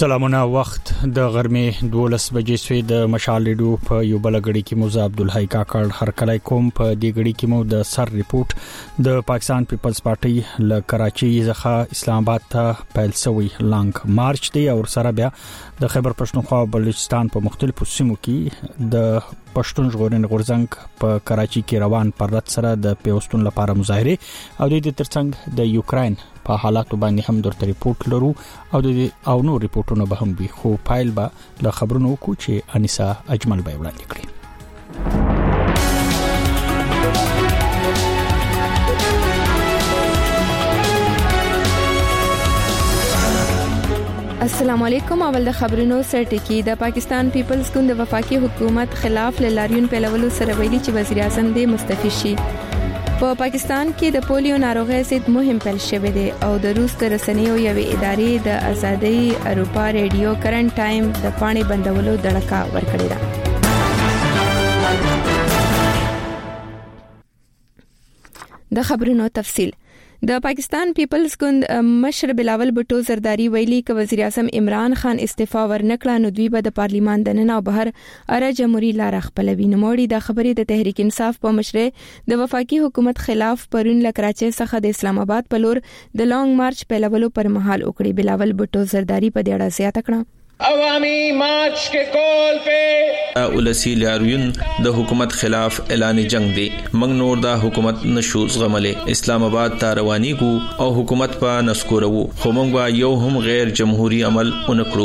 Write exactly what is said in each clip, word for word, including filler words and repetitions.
سلامونه وخت د غرمې دولس بجې سوی د مشال ریډیو په یو بل غړي کې موزه عبدالحی کاکړ هر کله کوم په دې غړي کې مو د سر ریپورت د پاکستان پیپلز پارټي له کراچي څخه اسلام آباد ته پیل شوی لانګ مارچ دی او سره بیا د خیبر پښتونخوا بلوچستان په مختلفو سیمو کې د پښتون ژغورنې غورځنګ په کراچي کې روان پر رات سره د پیوستون لپاره مظاهره او د ترڅنګ د یوکرين په حالاتو باندې هم درته ریپورت لرو او د او نو ریپورتونه به هم وي خو فایل به له خبرونو کو چې انیسا اجمل به وړاندې کړي. السلام علیکم. اول د خبرونو سرټکی. د پاکستان پیپلز ګوند د وفاقي حکومت خلاف لاریون پیلولو سره ویلي چې وزیر اعظم دې مستعفي شي. په پاکستان کې د پولیو ناروغي ضد مهم پیل شوې ده او د روس د رسنیو یوې ادارې د آزادۍ اروپا ریډیو کرنٹ ټایم د پاڼې بندولو دړکا ورکړې ده. د خبرونو تفصیل. د پاکستان پیپلز ګوند مشر بلاول بټو زرداری ویلي ک وزیر اعظم عمران خان استعفا ورنکړه نو دوی به د پارلیمان دننه او بهر اره جمهوریت لار خپلوي. نوموړي د خبرې د تحریک انصاف په مشرۍ د وفاقي حکومت خلاف پرون لکراچي څخه د اسلام آباد په لور د لانګ مارچ پیلولو پر مهال وکړي. بلاول بټو زرداری په دې اړه زیاته کړه. عوامی مارچ کے کول پہ اولسی لاریون د حکومت خلاف اعلان جنگ دی. منگ نور دا حکومت نشو زغمله اسلام آباد تا روانی کو او حکومت پا نسکورو خو منگ با یو هم غیر جمهوری عمل اونکړو.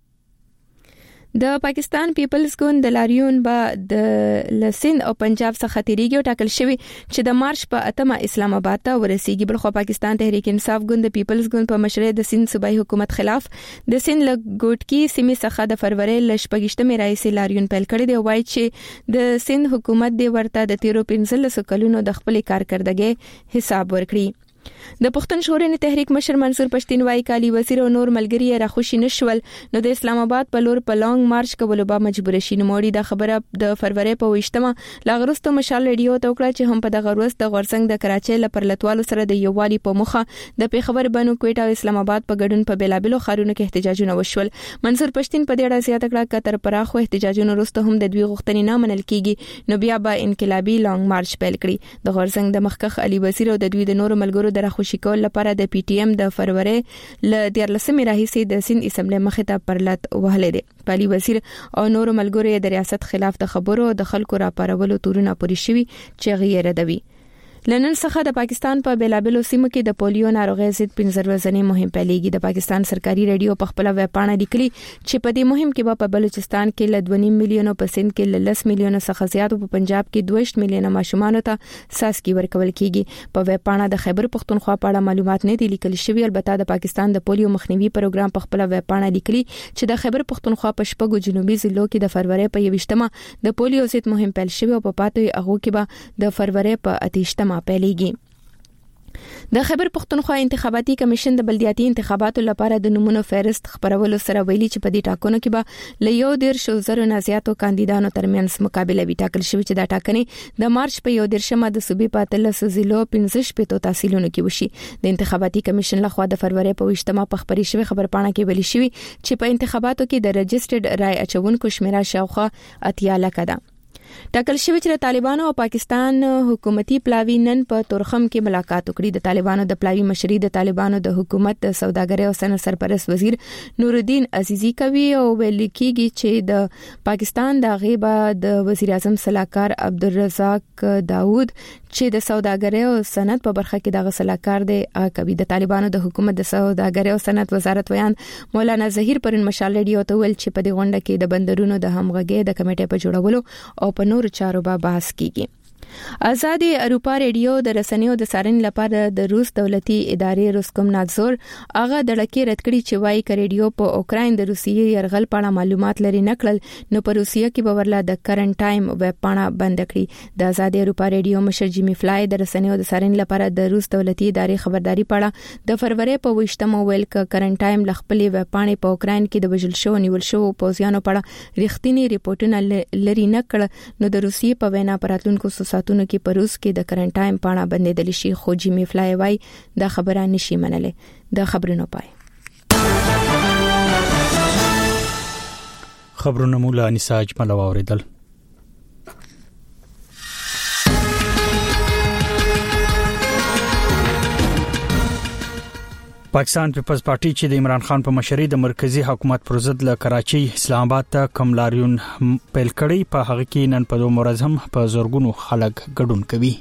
د پاکستان پیپلز ګوند د لاریون با د لسند او پنجاب څخه تیریږي ټاکل شوی چې د مارچ په اتمه اسلام آباد ته ورسیږي. بل خو پاکستان تحریک انصاف ګوند د پیپلز ګوند په مشرۍ د سند صوبایي حکومت خلاف د سند لګوټکی سیمې څخه د فروری لشپږشتمې راځي لاریون پیل کړی دی. وایي چې د سند حکومت د ورته د تیرو پنځلس کلونو د خپل کارکردګۍ حساب ورکړي. د پښتون ژغورنې تحریک مشر منصور پښتین وايي کالی وزیر او نور ملګری را خوشی نشول نو د اسلام آباد په لور په لانګ مارچ کولو به مجبور شي. نوموړي د خبره د فروری په وشتمه لاغرستو مشال ریډیو ته وکړه چې هم په دغه ورځ د غورځنګ د کراچۍ لپرلتوالو سره د یووالي په مخه د پیښور بنو کوټه او اسلام آباد په ګډون په بلابلو خارونو کې احتجاجونه وشول. منصور پښتین په دې اړه زیاته کړه کتر پراخو احتجاجونو وروسته هم د دوی غوښتنې نه منل کیږي نو بیا به انقلابي لانګ مارچ پیل کړي. د غورځنګ د مخکخ علي وزیر او د دوی د نورو ملګرو د راخوشي کول لپاره د پی ټی ایم د فروری ل دیارلسمې راهیسې د سند اسمبلی مخې ته پرلط وهلې دي. پالي وزیر او نورو ملګرو د ریاست خلاف د خبرو د خلکو راپارولو تورونه پوری شوي چې غیر ردوي. لنن څخه د پاکستان په بلابلو سیمو کې د پولیو ناروغي ضد پنځه ورځې مهم پیلېږي. د پاکستان سرکاري ریډیو په خپل ویب پاڼه لیکلي چې په دې مهم کې په بلوچستان کې ل دوه نیم میلیونو په سند کې ل لس میلیونو څخه زیات او په پنجاب کې دوه میلیونه ماشومان ته ساسکی ورکول کیږي. په ویب پاڼه د خیبر پښتونخوا په اړه معلومات نه دي لیکل شوی. البته د پاکستان د پولیو مخنیوي پروګرام په خپل ویب پاڼه لیکلي چې د خیبر پښتونخوا په شپږو جنوبي ضلعو کې د فروری په یوشتمه د پولیو ضد مهم پیل شوی او په پاتې هغه کې به د فروری په اتهشتمه پیلېږي. د خیبر پښتونخوا انتخاباتي کمیشن د بلدیاتي انتخاباتو لپاره د نمونه فهرست خبرولو سره ویلي چې په دې ټاکنو کې به له یو ډیر شو زرو نه زیاتو کاندیدانو ترمنځ مقابله وي. ټاکل شوی چې دا ټاکنې د مارچ په یو دیرشمه د صوبې په اتلس ضلعو پنځه شپږ تحصیلونو کې وشي. د انتخاباتي کمیشن لخوا د فروری په وشتمه په خبري شوی خبر پاڼه کې ویلي شوی چې په انتخاباتو کې د رجسټرډ رای اچونکو شمیره شاوخوا اتیا لکه ده. ټاکل شوی چې د طالبانو او پاکستان حکومتي پلاوی نن په تورخم کې ملاقات وکړي. د طالبانو د پلاوی مشري د طالبانو د حکومت د سوداګرۍ او صنعت سرپرست وزیر نور الدین عزیزی کوي او ویل کیږي چې د پاکستان د غیبه د وزیر اعظم صلاحکار عبدالرزاق داوود چې د سوداګرۍ او صنعت په برخه کې د صلاحکار دی کوي. د طالبانو د حکومت د سوداګرۍ او صنعت وزارت ویان مولانا ظهیر پرون مشال ریډیو ته ویل چې په دې غونډه کې د بندرونو د همغږي د کمیټې په جوړولو او په نور چارو به بحث کیږي. آزادي اروپا ریډیو د رسنیو د څارنې لپاره د روس دولتي ادارې روسکومنادزور هغه دړکې رد کړي چې وايي ک ریډیو په اوکراین د روسیې يرغل په اړه معلومات لري نکړل نو په روسیې کې به ورلا د کرنٹ ټایم ویب پاڼه بند کړي. د آزادي اروپا ریډیو مشر جیمی فلای د رسنیو د څارنې لپاره د روس دولتي ادارې خبرداري پاړه د فروری په وشتمه ویل ک کرنٹ ټایم لخپلې ویب پاڼې په اوکراین کې د وژل شو نیول شو پوزیانو پاړه رښتینی ریپورتونه لري نکړل نو د روسیې په وینا پراتلونکو ساتونو کې پروس کې د کرنٹ ټایم پاڼه بندیدل شي. خو جیمی فلای وايي دا خبره نشي منله. د خبرونو پای خبرونه مولا انساج ملو اوریدل. پاکستان پیپلز پارټي چې د عمران خان په مشرۍ د مرکزی حکومت پر ضد له کراچۍ اسلام آباد ته کوم لاریون پیل کړی په هغه کې نن په دوه ورځ هم په زورګونو خلک ګډون کوي.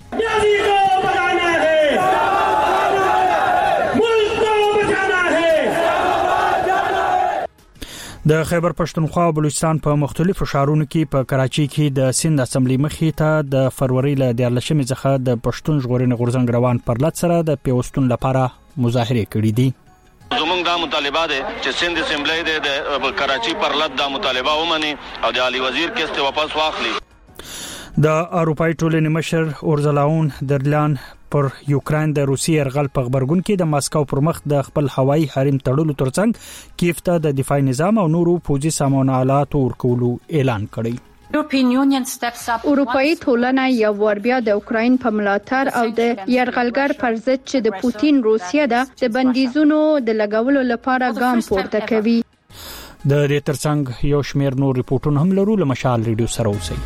د خیبر پښتونخوا او بلوچستان په مختلفو ښارونو کې په کراچۍ کې د سند اسمبلی مخې ته د فروری له دیارلسمې څخه د پښتون ژغورنې غورځنګ روان پر لټ سره د پیوستون لپاره مظاهره کړې دي. زمونږ دا مطالبه ده چې سند اسمبلی د کراچۍ پر لټ دا مطالبه ومني او د عالی وزیر کېسته واپس واخلي. د اروپای ټولنې مشر اورزلاون درلان پر یوکرين د روسي يرغل په خبرګون کې د ماسکو پر مخ د خپل هوایي حریم تړلو ترڅنګ کیف ته د دفاعي نظام او نورو پوځي سامانالات ورکولو اعلان کړی. اروپאי ټولنه یو ور بیا د اوکراین په ملاتړ او د يرغلګر پر ضد چې د پوتین روسیه ده د بندیزونو د لګولو لپاره ګام پورته کوي. د دې ترڅنګ یو شمېر نور ریپورتونه هم لرو له مشال ریډیو سره اوسئ.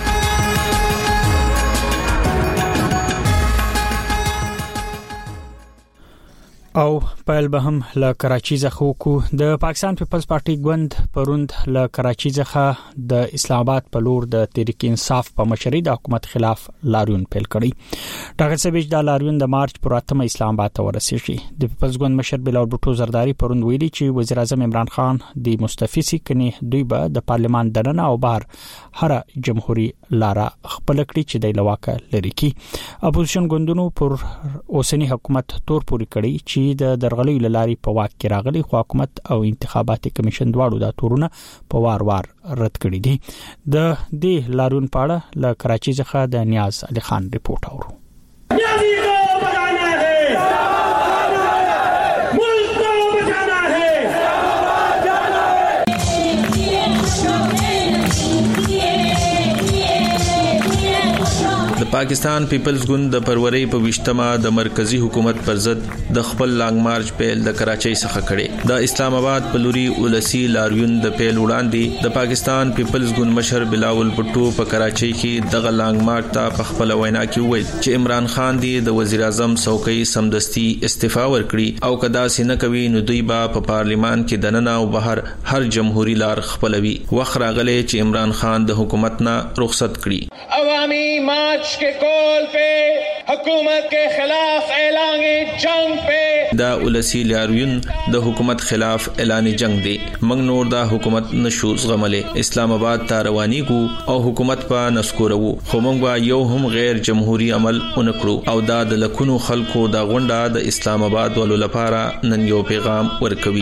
او پایل به هم له کراچۍ څخه کو د پاکستان پیپلز پارټي ګوند پروند له کراچۍ څخه د اسلام آباد په لور د تحریک انصاف په مشرۍ د حکومت خلاف لاریون پیل کړی. ډاکټر سبیج د لاریون د مارچ پر اتمه اسلام آباد ته ورسېږي. د پیپلز ګوند مشر بلاول بوټو زرداری پروند ویلي چې وزیر اعظم عمران خان د مستفیسي کني دوی به د پارلمان دننه او بهر هر جمهوریت لاره خپل کړی چې د لواکه لري کی. اپوزیشن ګوندونو پر اوسنی حکومت تور پوری کړی چې د درغلۍ لاري په واک کې راغلي خو حکومت او انتخاباتي کمیشن دواړو د تورونه په وار وار رد کړی دي. د دې لاریون په اړه له کراچۍ څخه د نیاز علي خان ریپورت اورو. پاکستان پیپلز ګوند د فروری په وشتمه د مرکزی حکومت پر ضد د خپل لانګ مارچ پیل د کراچۍ څخه کړي. د اسلام آباد په لوري ولسی لاریون د پیل وړاندې د پاکستان پیپلز ګوند مشر بلاول بټو په کراچۍ کې د لانګ مارچ ته په خپل وینا کې وویل چې عمران خان دی د وزیر اعظم څوکۍ سمدستي استعفا ورکړي او کدا سینه کوي نو دوی به په پارلیمان کې دننه او بهر هر جمهوریت لار خپلوي. وخت راغلی چې عمران خان د حکومت نه رخصت کړي. عوامي مارچ के कॉल पे हुकूमत के खिलाफ ऐलान जंग पे دا ولسی لاریون د حکومت خلاف اعلان جنگ دی. موږ نور دا حکومت نشو زغملې. اسلام آباد ته رواني کو او حکومت په نسکورو خو موږ یو هم غیر جمهوریت عمل اونکړو او دا د لکونو خلکو دا غونډه د اسلام آباد ولو لپاره نن یو پیغام ورکوي.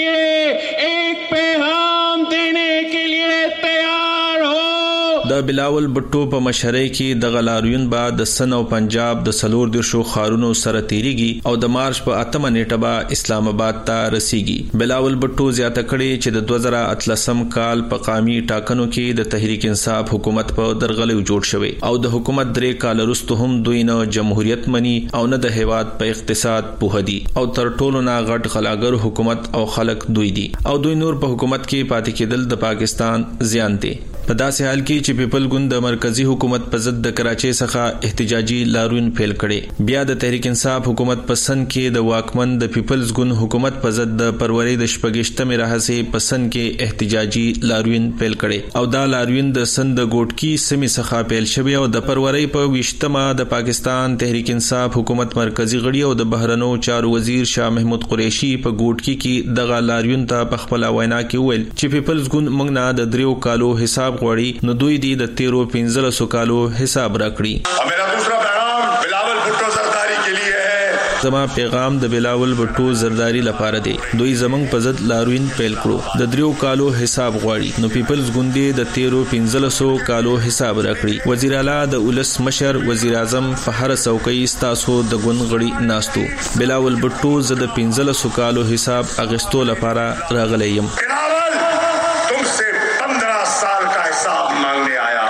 د بلاول بټو په مشرۍ کې د غلاریون بعد د سن او پنجاب د سلور د شو خارونو سره تیریږي او د مارچ په اتمه نیټه به اسلام آباد ته رسیږي. بلاول بټو زیاته کړي چې د دوه زره اتلسم کال په قامي ټاکنو کې د تحریک انصاف حکومت په درغلي جوړ شوی او د حکومت درې کال وروسته هم دوی نه جمهوریت مني او نه د هیواد په اقتصاد په هدي او تر ټولو نه غټ غلاګر حکومت او خلک دوی دي او دوی نور په حکومت کې پاتې کېدل د پاکستان زیان دي. په داسې حال کې چې پیپل ګوند د مرکزی حکومت په ضد د کراچۍ څخه احتجاجي لاریون پیل کړي. بیا د تحریک انصاف حکومت په سن کې د واکمن د پیپلز ګوند حکومت په ضد د فروری د شپږشتمې راهسې په سن کې احتجاجي لاریون پیل کړي او دا لاریون د سن د ګوټکی سیمې څخه پیل شوی او د فروری په وشتمه د پاکستان تحریک انصاف حکومت مرکزی غړي او د بهرنو چارو وزیر شاه محمود قریشي په ګوټکی کې دغه لاریون ته په خپل وینا کې ویل چې پیپلز ګوند موږ نه د دریو کالو حساب غوړي نو دوی دی د تیرو پنځلس سو کالو حساب راکړي. میرا دوسرا پیغام بلاول بھٹو زرداری کے لیے ہے. زما پیغام د بلاول بھٹو زرداری لپاره دی. دوی زمنګ په ضد لاروین پیل کړو. د دریو کالو حساب غواړي نو پیپلز ګوندې د تیرو پنځلس سو کالو حساب راکړي. وزیر اعلی د ولس مشر وزیر اعظم فخر څوکۍ ستاسو د ګوند غړي ناستو. بلاول بھٹو زه د پنځلس سو کالو حساب اغستو لپاره راغلی یم.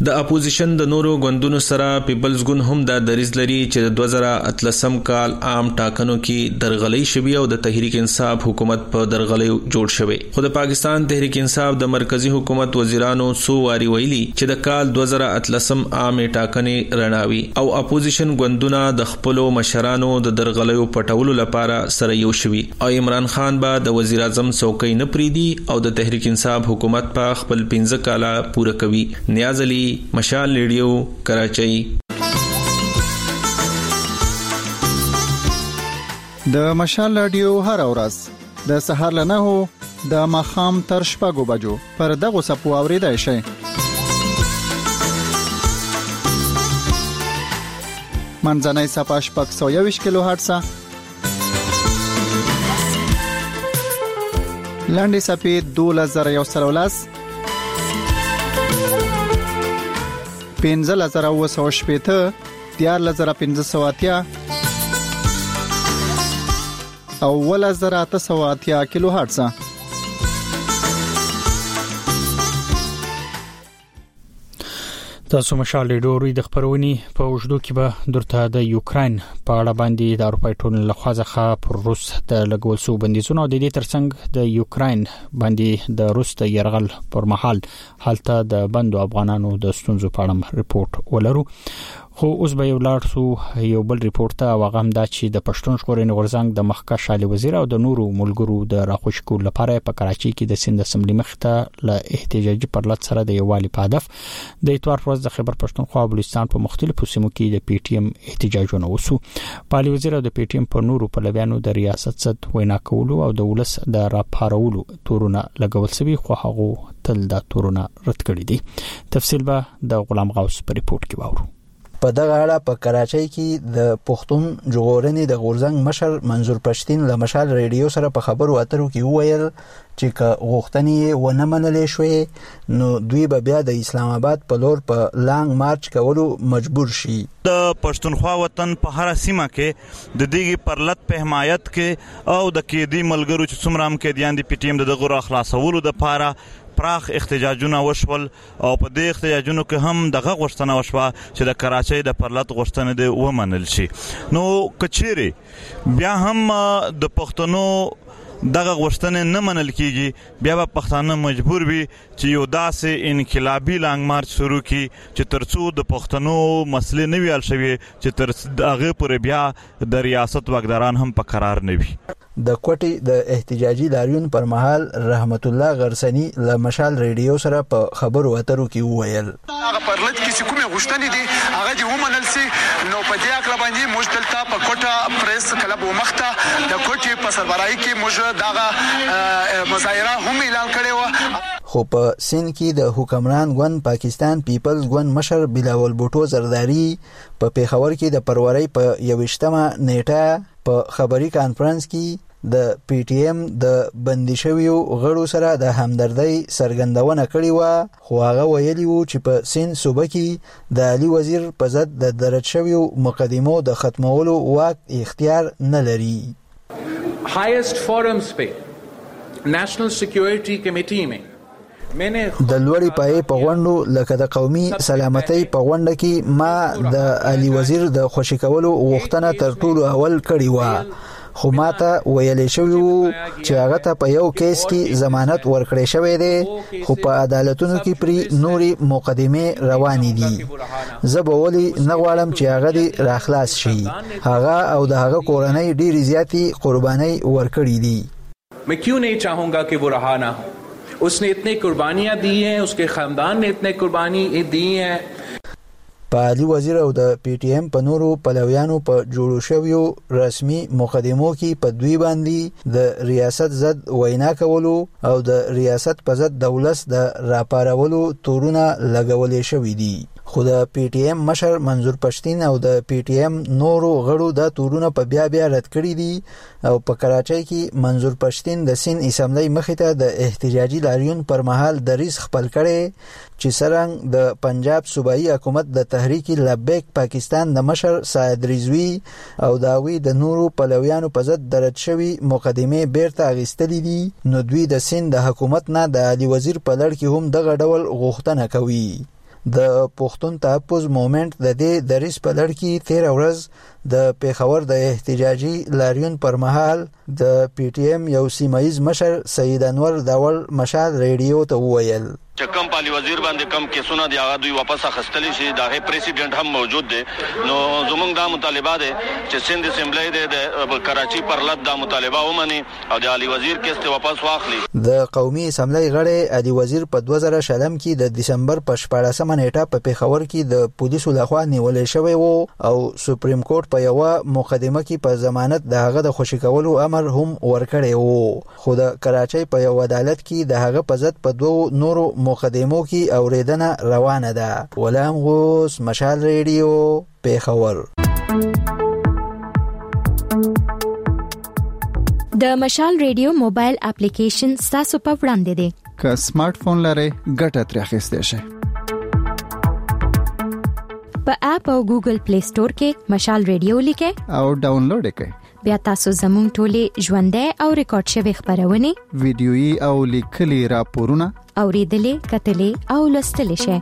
د اپوزیشن د نورو غوندونو سره پیپلز ګوند هم دا دریځ لري چې د دوه زره اتلسم کال عام ټاکنو کې درغلۍ شوی او د تحریک انصاف حکومت په درغلۍ جوړ شوی. خو د پاکستان تحریک انصاف د مرکزی حکومت وزیرانو سو واری ویلي چې د کال دوه زره اتلسم عام ټاکنې رڼاوي او اپوزیشن غوندونه د خپلو مشرانو د درغلیو پټولو لپاره سره یو شوي او عمران خان به د وزیر اعظم څوکۍ نه پریدي او د تحریک انصاف حکومت په خپل پنځه کاله پوره کوي. نیاز علي، مشال ریډیو، کراچۍ. د مشال رادیو هر ورځ د سهار له نهو د ماښام تر شپږو بجو پر دغه سپو اوریدای شئ. منځنۍ صفحه شپږ سوه یوویشت کیلو هرتز، لاندې صفحه دولس زره یو سل ولس، پنځه زره اوه سوه شپېته، دیارلس زره پنځه سوه اتیا او اوولس زره اته سوه اتیا کیلو هرتز. تاسو مشال ډوري د خبرونی په وجودو کې به درته د یوکرين په اړه باندې د اروپای ټولنې لخوا ځخه پر روس د لګول سو بندیزونو د دې ترڅنګ د یوکرين باندې د روس د يرغل پر مهال حالت د بندو افغانانو د ستونزو په اړه ریپورت ولرو. خو اوس به یو لاړ سو یو بل ریپورت ته واغم دا چې د پښتون ژغورنې غورځنګ د مخکښ علي وزیر او د نورو ملګرو د راخوش کول لپاره په کراچۍ کې د سند اسمبلی مخته له احتجاجي پرلط سره د یووالي په هدف د اتوار ورځ د خیبر پښتونخوا بلوچستان په مختلفو سیمو کې د پی ټی ایم احتجاجونه وسو. علي وزیر او د پی ټی ایم په نورو پلویانو د ریاست ضد وینا کولو او د ولس د راپارولو تورونه لګول سوي، خو هغه تل دا تورونه رد کړی دي. تفصیل به د غلام غوث په ریپورت کې واورو. په دغه اړه په کراچۍ کې د پښتون ژغورنې د غورځنګ مشر منظور پښتين له مشال ریډیو سره په خبرو اترو کې وویل چې که غوښتنې ونه منلې شوې نو دوی به بیا د اسلام آباد په لور په لانګ مارچ کولو مجبور شي. د پښتونخوا وطن په هر سیمه کې د دې پرلط په حمایت کې او د کېدی ملګرو چې څومره هم کېدیان د پی ټی ایم د غوړه خلاصولو د پاره پراخ احتجاجونه وشول او په دې احتجاجونو کې هم دغه غوښتنه وشوه چې د کراچۍ د پرلط غوښتنه د ومنل شي. نو کچيري بیا هم د پښتنو دغه غوښتنه نه منل کیږي، بیا به پښتانه مجبور وي چې یو داسې انقلابي لانګ مارچ شروع کړي چې ترڅو د پښتنو مسلې نه وي حل شوي چې تر هغه پورې بیا د ریاست واکداران هم په قرار نه وي. د کوټي د احتجاجي لاریون پر مهال رحمت الله غرسنی له مشال ریډیو سره په خبرو اترو کې وویل هغه پرلط کې کومه غوښتنې دي هغه دی ومنل سي. نو په دې اړه باندې موږ دلته په کوټه پریس کلب ومخته د کوټي په سربراهي کې موږ دغه مظاهره هم اعلان کړې و. خو په سین کې د حکمران ګوند پاکستان پیپلز ګوند مشر بلاول بوټو زرداری په پیښور کې د پرورۍ په یوشتمه نیټه په خبري کانفرنس کې د پی ټی ایم د بندي شویو غړو سره د همدردۍ څرګندونه کړې و، خو هغه ویلي وو چې په سین صوبه کې د علي وزیر په ضد د درج شویو مقدمو د ختمولو واک اختیار نه لري. هایست فورمز په نېشنل سکیورټي کمیټي میں د لوړی پای په غونډو لکه د قومي سلامتۍ په غونډه کې ما د علي وزیر د خوشی کولو غوښتنه تر ټولو اول کړی و، خو ماته ویلې شوی وو چې هغه ته په یو کیس کې ضمانت ورکړی شوی دی، خو په عدالتونو کې پری نوري مقدمه روانې دي. زه به ولې نه غواړم چې هغه دې راخلاص شي. هغه او د هغه کورنۍ ډېری زیاتی قربانۍ ورکړي دي. मैं क्यों नहीं चाहूंगा कि वो रहा ना हो. उसने इतनी कुर्बानियां दी हैं, उसके खानदान ने इतने कुर्बानी दी हैं. په علي وزیر او د پی ټی ایم په نورو پلویانو په جوړو شویو رسمي مقدمو کې په دوی باندې د ریاست ضد وینا کولو او د ریاست په ضد دولت د راپارولو تورونه لګولې شوې دي. خو د پی ټی ایم مشر منظور پښتين او د پی ټی ایم نورو غړو د تورونه په بیا بیا رد کړی دي او په کراچۍ کې منظور پښتين د سین اسمبلی مخې ته د احتجاجي لاریون پر مهال دریځ خپل کړي چې سرنګ د پنجاب صوبایي حکومت د تحریک لبیک پاکستان د مشر سعد رضوی او داوی د نورو پلویانو په ضد درج شوی مقدمه بیرته اغستلې دي. نو دوی د سین د حکومت نه د علي وزیر په لړ کې هم دغه ډول غوښتنه کوي. د پښتون تحفظ موومېنټ د دې دریځ په لړ کې تیر ورځ د پیښور د احتجاجي لاریون پر مهال د پی ټی ایم یو سیمایز مشر سید انور داول مشال ریډیو ته وویل چې کم پالي وزیر باندې کم کیسونه دی هغه دوی واپس اخستلی شي دغه پریزیډنټ هم موجود دی نو زمونږ دا مطالبه ده چې سند اسمبلی د کراچي پر لد دا مطالبه ومني او د علي وزیر کیس ته واپس واخلي. د قومي اسمبلی غړي علي وزیر په دوه زره شلم کې د دسمبر په شپاړسمه نیټه په پیښور کې د پولیسو لخوا نیول شوی وو او سپریم کورټ په یو مقدمه کې په ضمانت د هغه د خوشی کولو امر هم ورکړی وو خو د کراچي په یو عدالت کې د هغه په ضد په دوه نورو مقدمو کې اوریدنه روانه ده. غلام غوث مشال ریډیو پیښور. د مشال ریډیو موبایل اپلیکیشن تاسو په وړاندې دی. که سمارټ فون لرئ ګټه ترې اخیستئ شئ. په اپ او ګوګل پلی سٹور کې مشال ریډیو لیکئ او ډاونلوډ کړئ. بیا تاسو زموږ ټولې ژوندۍ او ریکارډ شوی خبرونه ویډیويي او لیکلي راپورونه اوریدلې کتلې او لوستلې شئ.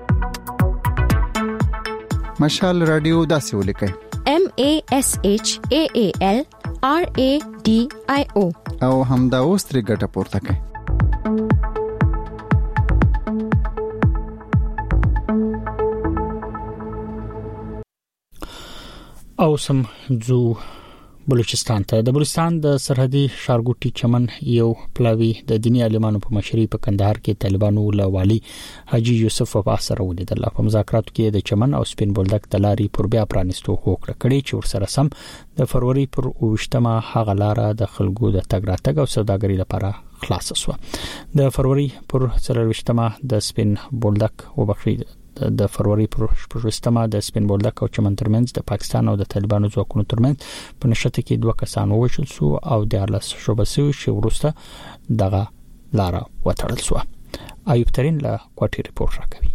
مشال رادیو داسې ولیکئ M A S H A A L R A D I O او همدا اوس ترې ګټه پورته کړئ. او سم زو بلوچستان ته. د بلوچستان د سرحدي ښارګوټي چمن یو پلاوی د دینی عالمانو په مشرۍ په کندهار کې طالبانو له والي حاجی یوسف وفا سره ولیدل. په مذاکراتو کې د چمن او سپین بولدک د لارې پر بیا پرانستو هوکړه کړې چې ورسره سم د فروری پر اوشتمه هغه لاره د خلکو د تګ راتګ او سوداګرۍ لپاره خلاص شوه. د فروری پر څلرويشتمه د سپین بولدک وبخښي د فروری پر شپږمه د سپین بولدک او چمن ترمنځ د پاکستان او د طالبانو ځواکونو ترمنځ په نشته کې دوه کسان ووژل شو او د ارلس شوبه شو چې ورسته دغه لاره وټړل شو. ایوب ترين له کوټي ریپورت راکوي.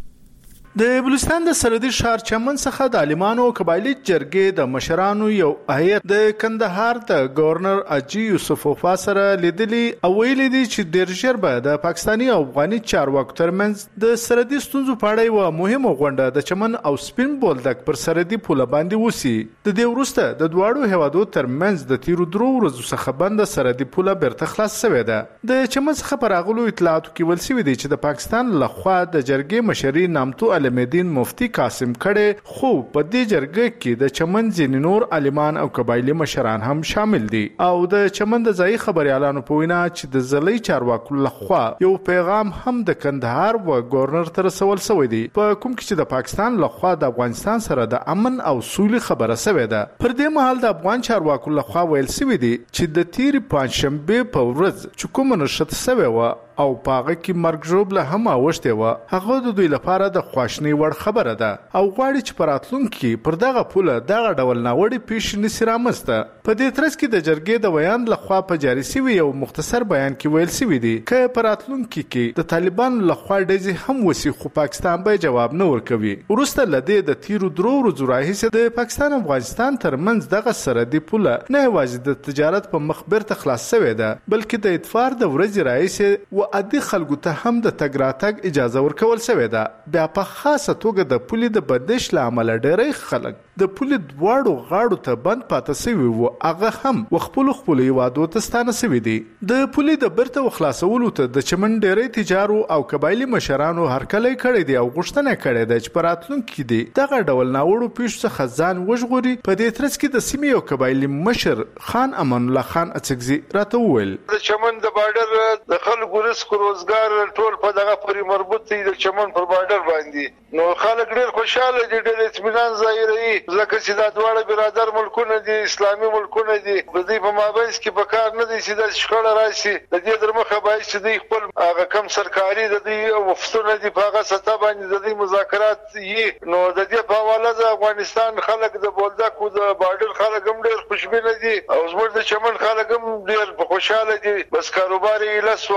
د بلوچستان د سرحدي ښار چمن څخه د عالمانو قبایلی جرګې د مشرانو یو هیئت د کندهار د گورنر حاجی یوسف وفا سره لیدلی او ویلي دي چې ډیر ژر به د پاکستاني او افغاني چارواکو ترمنځ د سرحدي ستونزو په اړه یوه مهمه غونډه د چمن او سپین بولدک پر سرحدي پوله باندې وسی. د دې وروسته د دواړو هیوادو ترمنځ د تیرو درو ورځو څخه بند سرحدي پوله بیرته خلاص شوې ده. د چمن څخه پر راغلو اطلاعاتو کې ویل شوي دي چې د پاکستان لخوا د جرګې مشري نامتو علمدین مفتی قاسم کړه خو په دې جرګه کې د چمن ځینې نور عالمان او قبایلی مشران هم شامل دي او د چمن د ځای خبريالانو په وینا چې د ځلې چارواکو لخوا یو پیغام هم د کندهار و گورنر تر رسول شوی دی په کوم کې چې د پاکستان لخوا د افغانستان سره د امن او سولې خبره شوې ده. پر دې مهال د افغان چارواکو لخوا ویل شوی دی چې د تیر پنځشنبه په ورځ چې کوم نشته شوی و او پاغه کې مرګ ژوبله هم اوښته و هغه د دوی لپاره د خواشنی وړ خبره ده او غواړي چې پراتلونکو پر دغه پوله دغه ډول ناوړي پیش نسی رامسته. په دې ترڅ کې د جرګې د ویان لخوا په جاري شوی یو مختصر بیان کې ویل شوی دی چې پراتلونکو کې د طالبانو لخوا ډزې هم وسی خو پاکستان به جواب نه ورکوي. ورسته لدی د تیرو درو ورځو راهیسه د پاکستان او افغانستان ترمنځ دغه سرحدي پوله نه یوازې د تجارت په مخبر ته خلاص شوی ده بلکې د اتفاق د ورځې راهیسه و عادي خلکو ته هم د تګ راتګ اجازه ورکول شوې ده. بیا په خاصه توګه د پولې د بندش له امله ډېری خلک د پولې دواړو غاړو ته بند پاتې شوي وو هغه هم وخپلو خپلو هیوادو ته ستانه شوي دي. د پولې د بیرته خلاصولو ته د چمن ډېری تجارو او قبایلي مشرانو هرکلی کړی دی او غوښتنه کړې ده چې په راتلونکي کې دی دغه ډول ناوړو پیښو څخه ځان وژغوري. په دې ترڅ کې د سیمې یو قبایلي مشر خان امان الله خان اڅکزي راته وویل د چمن د بارډر د خلکو رزق روزګار ټول په دغه پورې مربوط دی د چمن پر بارډر باندې نو خلک ډېر خوشاله دي ډېر اطمینان ظاهروي ځکه چې دا دواړه برادر ملکونه دي اسلامي ملکونه دي د دې په مابینځ کې په کار نه دي چې د شخړه راشي. د دې در مخه باید چې دوی خپل هغه کم سرکاري د دوی وفتونه دي په هغه سطح باندې د دوی مذاکرات یې نو د دې په حواله د افغانستان خلک د بولدک او د بارډر خلک هم ډېر خوشبینه دي او زموږ د چمن خلک هم ډېر خوشاله دي بس کاروبار یې لس و د رزق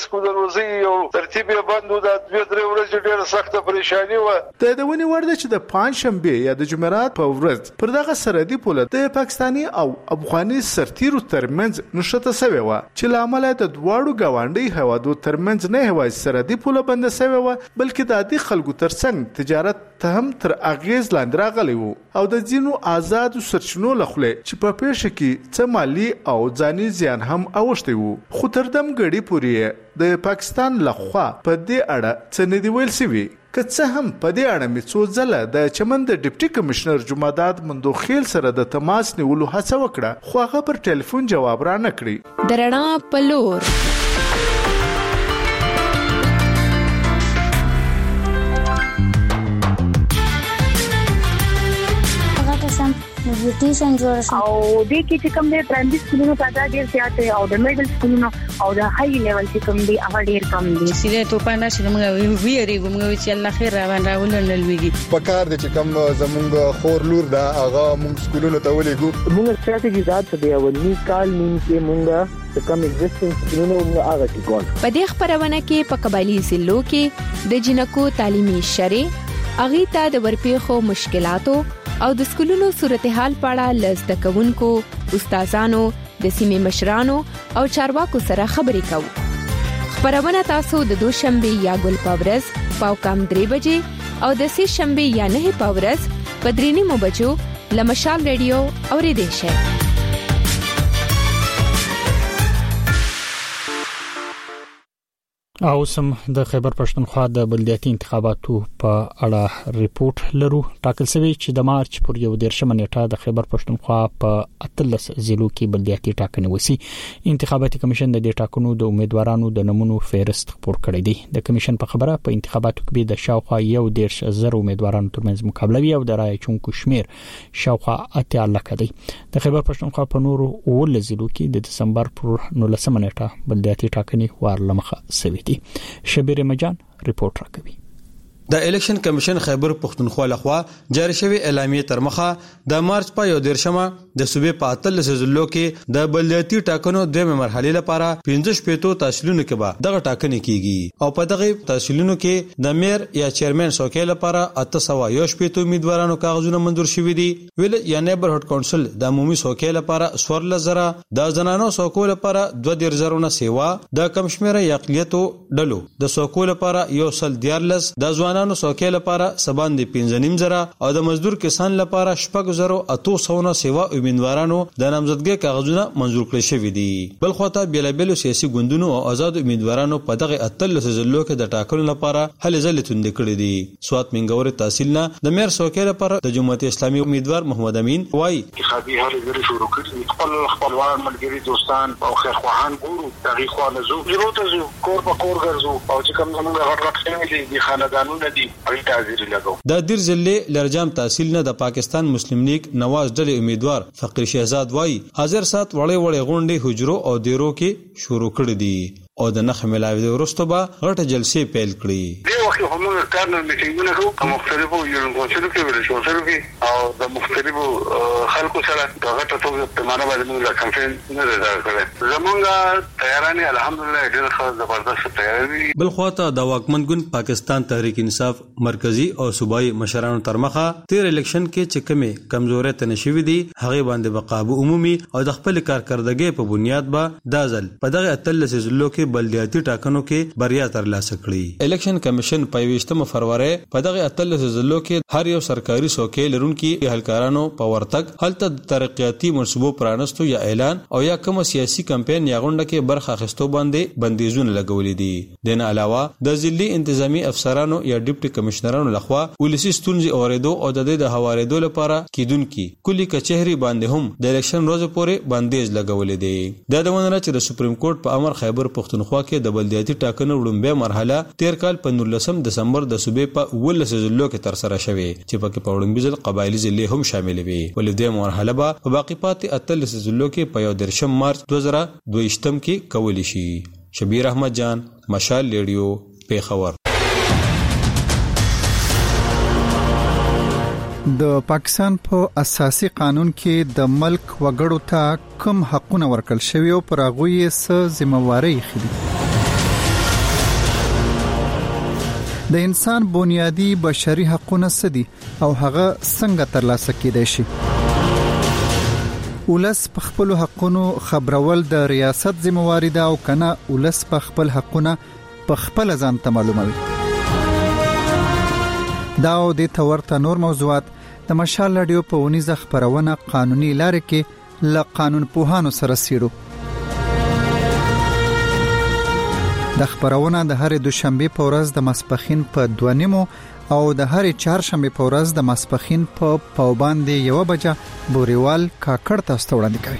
رزق د روزي یو ترتیب یې بند و د دوه درې ورځې ډېره سخته پریشانی و. د دونی ورده چې د پنځ شنبه یا د جمعرات په ورځ پر دغه سرحدي پوله د پاکستاني او افغاني سرتیرو ترمنځ نشته سوي و چې لامل د دواړو گاونډي هوادو ترمنځ نه هوای سرحدي پوله بند سوي و بلکې د عادي خلکو ترڅنګ تجارت ته هم تر اغیز لاندې راغلی وو او د ځینو آزادو سرچینو لخوا چې په پیښه کې څه مالی او ځاني زیان هم اوښتی وو. خو تر دم غړي پورې د پاکستان لخوا په دې اړه څه نه دی ویل سوي. که څه هم په دې اړه مې څو ځله د چمن د ډیپټي کمشنر جمعداد مندوخیل سره د تماس نیولو هڅه وکړه خو هغه پر ټلیفون جواب را نه کړی. درنا پلور نیوټریشن جوړ شو او د کې چې کوم د پرایمري سکولونو تعداد ډیر زیات دی او د میډل سکولونو او د های لیول چې کوم دی هغه ډیر کم دی. سیده تو پاندې چې موږ ویری کوم چې الله خیر را باندې ولنل ویږي په کار دي چې کوم زمونږ خور لور دا هغه موږ سکولونو ته ولېګو. موږ ستراتیژي ذات څه دی ولني کال نیم کې موږ کوم ایگزیسټنس سکولونو موږ هغه کې کول. په دې خبرونه کې په قبایلی ضلعو کې د جنکو تعلیمي شری اغه ته د ورپېخو مشکلاتو او د سکولونو صورتحال په اړه لزده کوونکو، استادانو، د سیمې مشرانو او چارواکو سره خبرې کوو. خبرونه تاسو د دوشنبه یا ګل پاورز پاو کم درې بجې او د سې شنبه یا نه پاورز په درې نیمو بجو لمشال ریډیو اوریدئ شئ. او سم د خیبر پښتونخوا د بلدیاتي انتخاباتو په اړه ریپورت لرو. ټاکل شوی چې د مارچ پر یو دیرشمه نیټه د خیبر پښتونخوا په اتلس ضلعو کې بلدیاتي ټاکنې وسی. انتخاباتي کمیشن د دې ټاکنو د امیدوارانو د نمونو فهرست خپور کړی دی. د کمیشن په خبره په انتخاباتو کې د شاوخوا یو دیرش زر امیدوارانو ترمنځ مقابله وی او د رای چونکو شمیر شاوخوا اتیا لک دی. د خیبر پښتونخوا په نورو اول ضلعو کې د دسمبر پر نولسمه نیټه بلدیاتي ټاکنې وارلمخه سوي. شبیر مجان رپورت راکوي. د الیکشن کمیشن خیبر پښتونخوا لخوا جاری شوی اعلامیه تر مخه د مارچ په یو دیرشمه د صوبې په اتلس ضلعو کې د بلدیاتي ټاکنو دویمه مرحله لپاره پنځه شپږ تحصیلونو کې به دغه ټاکنې کیږي او په دغه تحصیلونو کې د میر یا چیرمن څوکۍ لپاره اته سوه یو شپږ امیدوارانو کاغذونه منظور شوي دي. ویل یا نیبرهډ کونسل د عمومي څوکۍ لپاره څوارلس زره، د زنانو څوکۍ لپاره دوه دیرش زره سیوا، د کم شمیره اقلیتو ډلو د څوکۍ لپاره یو سل دیارلس، د ځوانانو څوکۍ لپاره سبان دي پنځه نیم زره او د مزدور کسان لپاره شپږ زره اتو سوونه سیوا امیدوارانو د نامزدګۍ کاغذونه منظور کړي شوي دي. بل خواته بیلابیلو سیاسي ګوندونو او آزاد امیدوارانو په دغه اتلس ضلعو کې د ټاکنو لپاره هلې ځلې توندې کړې دي. سوات منګورې تحصیل نه د میر څوکۍ لپاره د جمهوریت اسلامي امیدوار محمد امین وایي انتخابي هلې ځلې شروع کړي. خپل خپلوان ملګري دوستان او خیرخواهان ګورو دغه خوا نه زو ضرور ته زو کور په کور ګرځو او چې کوم زموږ غټ غټ فیملی دي خاندانونه دي د دیر ضلع لرجام تحصیل نه د پاکستان مسلم لیگ نواز ډلې امیدوار فقیر شهزاد وایي حاضر سات وړې وړې غونډې حجرو او دیرو کې شروع کړې دي او د نخ ملاوي وروسته به غټه جلسې پیل کړي. دی وخت هم کارنل میټینګونه کوو په مختلفو یونیورسيټو کې ورشوسرو کې او د مختلفو خلکو سره د غټه توګه په معنا باندې موږ کمپاین نه لرو کړی. زمونږ تیارانه الحمدلله ډېر ښه زبردست تیاری. بل خواته د واکمن ګوند پاکستان تحریک انصاف مرکزی او صوبایي مشرانو تر مخه تیر الیکشن کې چې کمې کمزورې تنشوي دي هغه باندې بقابو عمومي او د خپل کارکردګۍ په بنیاد به دازل په دغه اتلس ضلعو کې بلدیاتي ټاکنو کې بریا ترلاسه کړې. الیکشن کمیشن په یویشتمه فروری په دغه اتلس ضلعو کې هر یو سرکاري څوکۍ لرونکي اهلکارانو په ورتګ هلته د ترقیاتي منصوبو پرانستو یا اعلان او یا کوم سیاسي کمپاین یا غونډه کې برخه اخیستو باندې بندیزونه لګولې دي. دنه علاوه د ضلعي انتظامی افسرانو یا ډیپټي کمشنرانو لخوا ولسی ستونزې اوریدو او د دې د حوالېدو لپاره کیدونکي کلی کچهري باندې هم د الیکشن ورځ پورې بندیز لګولې دي. د دونه چې د سپریم کورټ په امر خیبر پښتونخوا کې د بلدیاتي ټاکنو وړاندې مرحله تیر کال په نولسم دسمبر د صوبې په ولس ضلعو کې تر سره شوه چې پکې په وړاندې ځل قبایلی ضلع هم شامل وي. ولې د مرحله په باقی پاتې اتلس ضلعو کې په یو درشم مارچ دوه زره دوه کې کول شي. شبیر احمد جان مشال ریډیو پیښور. د پاکستان په اساسي قانون کې د ملک وګړو ته کوم حقونه ورکړل شوی او پر هغه یې څه ذمہواری خېدي. د انسان بنیادی بشري حقوقونه سدي او هغه څنګه ترلاسه کېدای شي. ولس په خپل حقونو خبرول د ریاست ذمہواری ده او کنه ولس په خپل حقونه په خپل ځان ته معلوموي. دا او د تورته نور موضوعات د مشال رادیو په ونیزه خبرونه قانوني لارې کې ل قانون پوهانو سره سیرو. د خبرونه د هر دوشنبه په ورځ د ماسپخین په دوه نیمو او د هر چهارشنبه په ورځ د ماسپخین په پاوباندې یو بجه بوريوال کاکړ تاسو ته وړاندې کوي.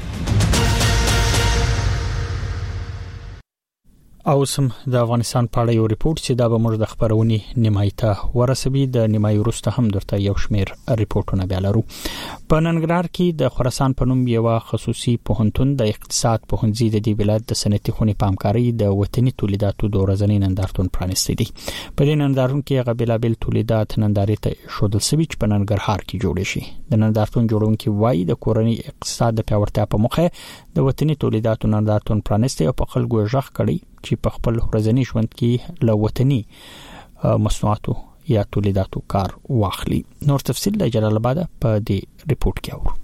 او سم د افغانستان په اړه یو ریپورت چې دا به موږ د خبرونې نیمای ته ورسوي. د نیمای وروسته هم درته یو شمیر ریپورتونه بیا لرو. په ننګرهار کې د خراسان په نوم یو خصوصي پوهنتون د اقتصاد پوهنځي د دې ولایت د صنعتي خونې په همکارۍ د وطني تولیداتو د ورځنی نندارتون پرانیستی دی. په دې نندارتون کې غبیلابل تولیدات نندارې ته شودل سوي چې په ننګرهار کې جوړ شي. د نندارتون جوړونکي وایي د کورنۍ اقتصاد د پیاوړتیا په موخه د وطني تولیداتو نندارتون پرانیستی او په خلکو ژغ کړي چې په خپل ورځنی ژوند کې له وطني مصنوعاتو یا تولیداتو کار واخلي. نور تفصیل د جلال آباد په دې ریپورت کې اورو.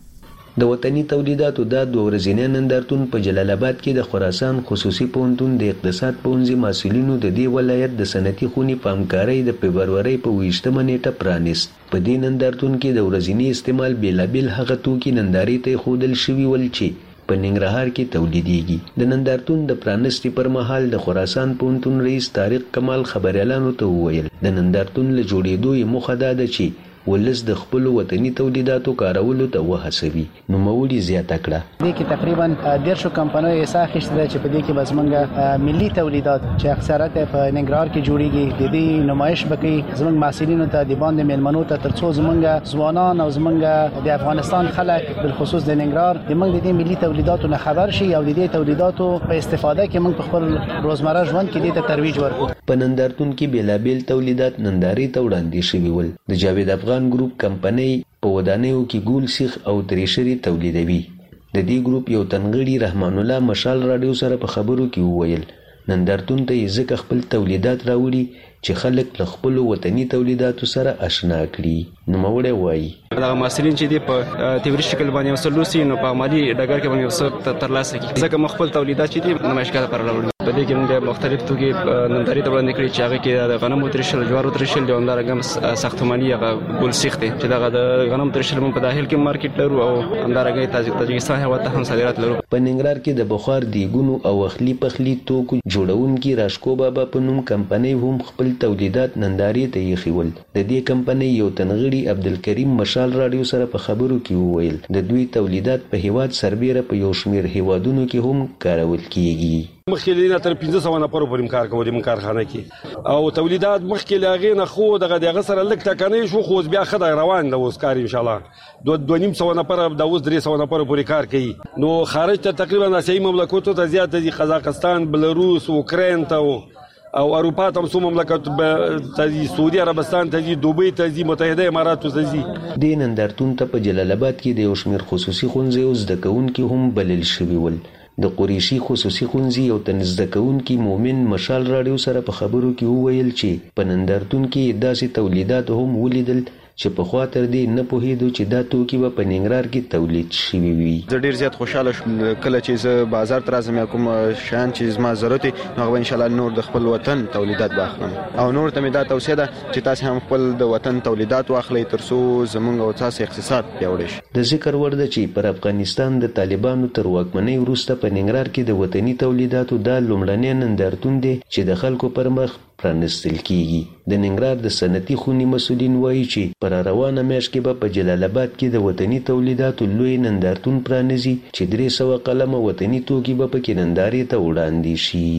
د وطني تولیداتو د دوه ورځې نندارتون په جلال آباد کې د خراسان خصوصي پوهنتون د اقتصاد پوهنځي مسؤلینو د دې ولایت د صنعتي خونې په همکارۍ د فبرورۍ په ویشتمه نیټه پرانیست. په دې نندارتون کې د ورځني استعمال بیلابل هغه توکي نندارې ته ښودل شوي ول چې په ننګرهار کې تولیدېږي. د نندارتون د پرانستي پر مهال د خراسان پوهنتون رئیس طارق کمال خبريالانو ته وویل د نندارتون له جوړېدو یې موخه دا ده چې ولس د خپل وطني تولیداتو کارولو ته وهڅوي. نو مولي زیاته کړه دې کې تقریبا ډېر شو کمپنیو یې ساخښت ده چې په دې کې بس منګه ملي تولیدات چې اکثریت په ننګرهار کې جوړیږي د دې نمایش بکې زموږ مسؤلینو ته د باندې مېلمنو ته ترڅو زمونږ ځوانان او زمونږ د افغانستان خلک بالخصوص د ننګرهار د موږ د دې ملي تولیداتو نه خبر شي او د دې تولیداتو په استفاده کې موږ په خپل روزمره ژوند کې دې ته ترویج ورکړو. په نندارتون کې بیلابل تولیدات نندارې ته وړاندې شوي ول. د جاوید افغان ګروپ کمپنۍ په ودانیو کې ګول سیخ او تریشري تولیدوي. د دې ګروپ یو تنغړي رحمان الله مشال رادیو سره په خبرو کې وویل نندارتون ته یې ځکه خپل تولیدات راوړي چې خلک له خپل وطني تولیداتو سره آشنا کړي. نو موړی وایي دا مسلین چې دی په تیوري شکل باندې وسلوسي نو په عملی ډګر کې باندې وسر ترلاسه کړي. ځکه مخفل تولیدات چې دی نمایشګاه لپاره راوړل. په دې کې موږ مختلف توکي نندارې ته وړاندې کړي چې هغه کې د غنمو ترشل جوارو ترشل د همدارنګه ساختماني هغه ګل سیخ دی چې دغه د غنمو ترشل په داخل کې مارکیټ لرو او همدارنګه تاجکستان هیواد ته هم صادرات لرو. په ننګرهار کې د بخار دیګونو او اخلي پخلي توکو جوړونکي راشکو بابا په نوم کمپنۍ هم خپل تولیدات نندارې ته یې خول. د دې کمپنۍ یو تنغړي عبدالکریم مشال رادیو سره په خبرو کې وویل د دوی تولیدات په هیواد سربېره په یو شمېر هیوادونو کې هم کارول کیږي. مخکې نه تر پنځه سوه نفرو پورې کار کوو د کارخانه کې او تولیدات مخکې له هغې نه خو دغه د هغه سره لږ ټکنۍ شو خو اوس بیا ښه دی روان ده اوس کار انشاءالله دوه نیم سوه نفره د اوس درې سوه نفرو پورې کار کوي. نو خارج ته تقریبا اسیایي مملکتو ته زیات ځي قزاقستان بلاروس اوکراین ته او اروپا ته هم څو مملکت ته ځي سعودي عربستان ته ځي دوبۍ ته ځي متحده اماراتو ته ځي. دې نندارتون ته په جلال آباد کې د یو شمېر خصوصي ښوونځیو زده کوونکي هم بلل شوي ول. د قریشي خصوصي ښوونځي یو تن زده کوونکي مومن مشال رادیو سره په خبرو کې وویل چې په نندارتون کې داسې تولیدات هم ولیدل چې په خوا تر دې نه پوهېدو چې دا توکي به په ننګرهار کې تولید شوي وي. زه ډېر زیات خوشحاله شوم کله چې زه بازار ته راځم یا کوم شیان چې زما ضرورت وي نو هغه به انشاءالله نور د خپل وطن تولیدات به اخلم او نور ته مې دا توصیه ده چې تاسې هم خپل د وطن تولیدات واخلئ تر څو زموږ او تاسې اقتصاد پیاوړی شي. د ذکر وړ ده چې پر افغانستان د طالبانو تر واکمنۍ وروسته په ننګرهار کې د وطني تولیداتو دا لومړنی نندارتون دی چې د خلکو پر مخ پرانستل کیږي. د ننګرهار د صنعتي خونې مسؤلین وایي چې پر روانه میاشت کې به په جلال آباد کې د وطني تولیداتو لوی نندارتون پرانیزي چې درې سوه قلمه وطني توکي به پکې نندارې ته وړاندې شي.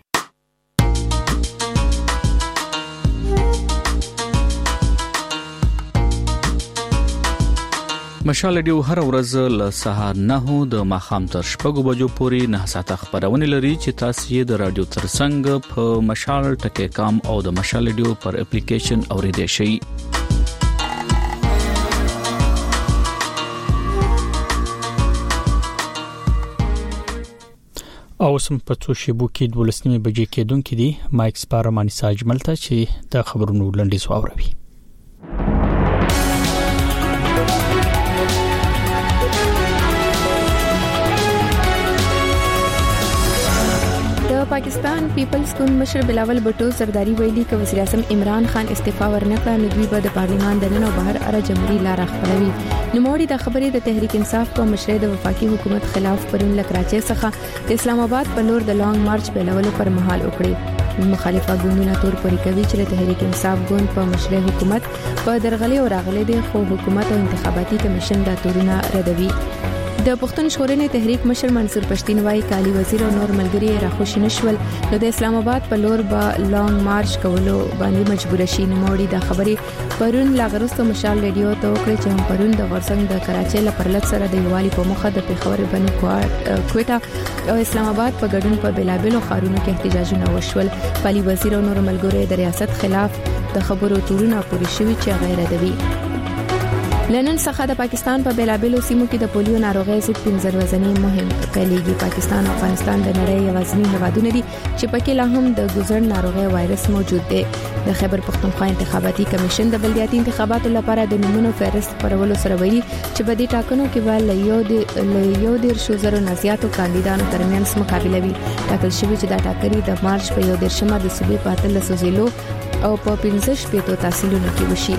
مشال رادیو هر ورځ له سهار نهو د ماښام تر شپږو بجو پورې نه ساعته خبرونه لري چې تاسو یې د رادیو ترڅنګ په مشال ټکی کام او د مشال رادیو پر اپلیکیشن اوریدئ شئ. او سم په څو شیبو کې د ولسنی بجې کېدونکې دي مایک سپارمانی ساجملته چې د خبرونو لنډیز واوروي. پاکستان پیپلز ګوند مشر بلاول بټو زرداری ویلي چې وزیر اعظم عمران خان استعفا ورنکړه نو دوی به د پارلیمان د نن او بهر اره جمهوریت لار خپلوي. نو موري د خبرې د تحریک انصاف په مشرۍ د وفاقي حکومت خلاف پرون لکراچي څخه د اسلام آباد په لور د لانګ مارچ بلولو پر مهال وکړي. مخالفه ګوندونه تور پوري کوي چې د تحریک انصاف ګوند په مشرۍ حکومت په درغلي او راغلي دي خو حکومت او انتخاباتي کمیشن دا تورونه ردوي. د پښتون ژغورنې تحریک مشر منصور پښتین وايي کالی وزیر او نور ملګری راخوشي نشول نو د اسلام آباد په لور به لانګ مارچ کولو باندې مجبور شي. نو موري د خبرې پرون لاغرستو مشال ریډیو ته وکړي چې هم پرون د ورسنګ د کراچۍ لپرلت سره د یوالي په مخه د پیښور بنو کوټا او اسلام آباد په ګډون په بلابلو خارونو کې احتجاجونه وشول. کالی وزیر او نور ملګری د ریاست خلاف د خبرو تورونه پوری شوی چې غیر ادبي. لنن څخه د پاکستان په بلابلو سیمو کې د پولیو ناروغي ضد پنځه ورځنی مهم پیلېږي. پاکستان او افغانستان د نړۍ یوازینی هیوادونه دي چې پکې لا هم د ګوزړ ناروغي وایرس موجود دی. د خیبر پختونخوا انتخاباتي کمیشن د بلدیاتي انتخاباتو لپاره د نمونو فهرست پرولو سره ویلي چې په دې ټاکنو کې به له یو د یو ډیر شو زرو نزياتو کاندیدانو ترمنځ مقابله وي. ټاکل شوی چې دا ټاکنې د مارچ په یو دیرشمه د صوبې په اتلسو ضلعو او په پنځه شپږ تحصیلونو کې وشي.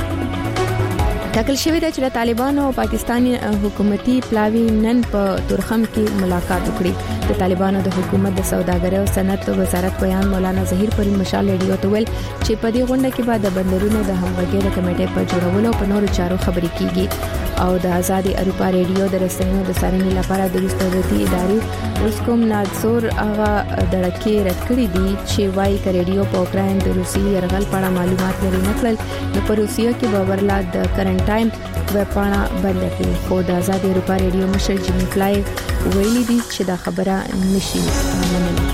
ټاکل شوی دی چې د طالبانو او پاکستاني حکومتي پلاوی نن په تورخم کې ملاقات وکړي. د طالبانو د حکومت د سوداګرۍ او صنعت وزارت بیان مولانا ظهیر پرین مشال ریډیو ته ویل چې په دې غونډه کې به د بندرونو د همغږۍ د کمیټې په جوړولو او په نورو چارو خبرې کیږي. او د آزادي اروپا ریډیو د رسنیو د څارنې لپاره د دولتي ادارې روسکوم نادزور هغه دړکې رد کړې دي چې وايي چې ریډیو په اوکراین د روسي يرغل په اړه معلومات لري نه کړل نو په روسیه کې به ورلا د کرنټ ټایم وپاڼه بند کړي. خو د آزادي اروپا ریډیو مشر جیمی فلای ویلي دي چې دا خبره نشي منل.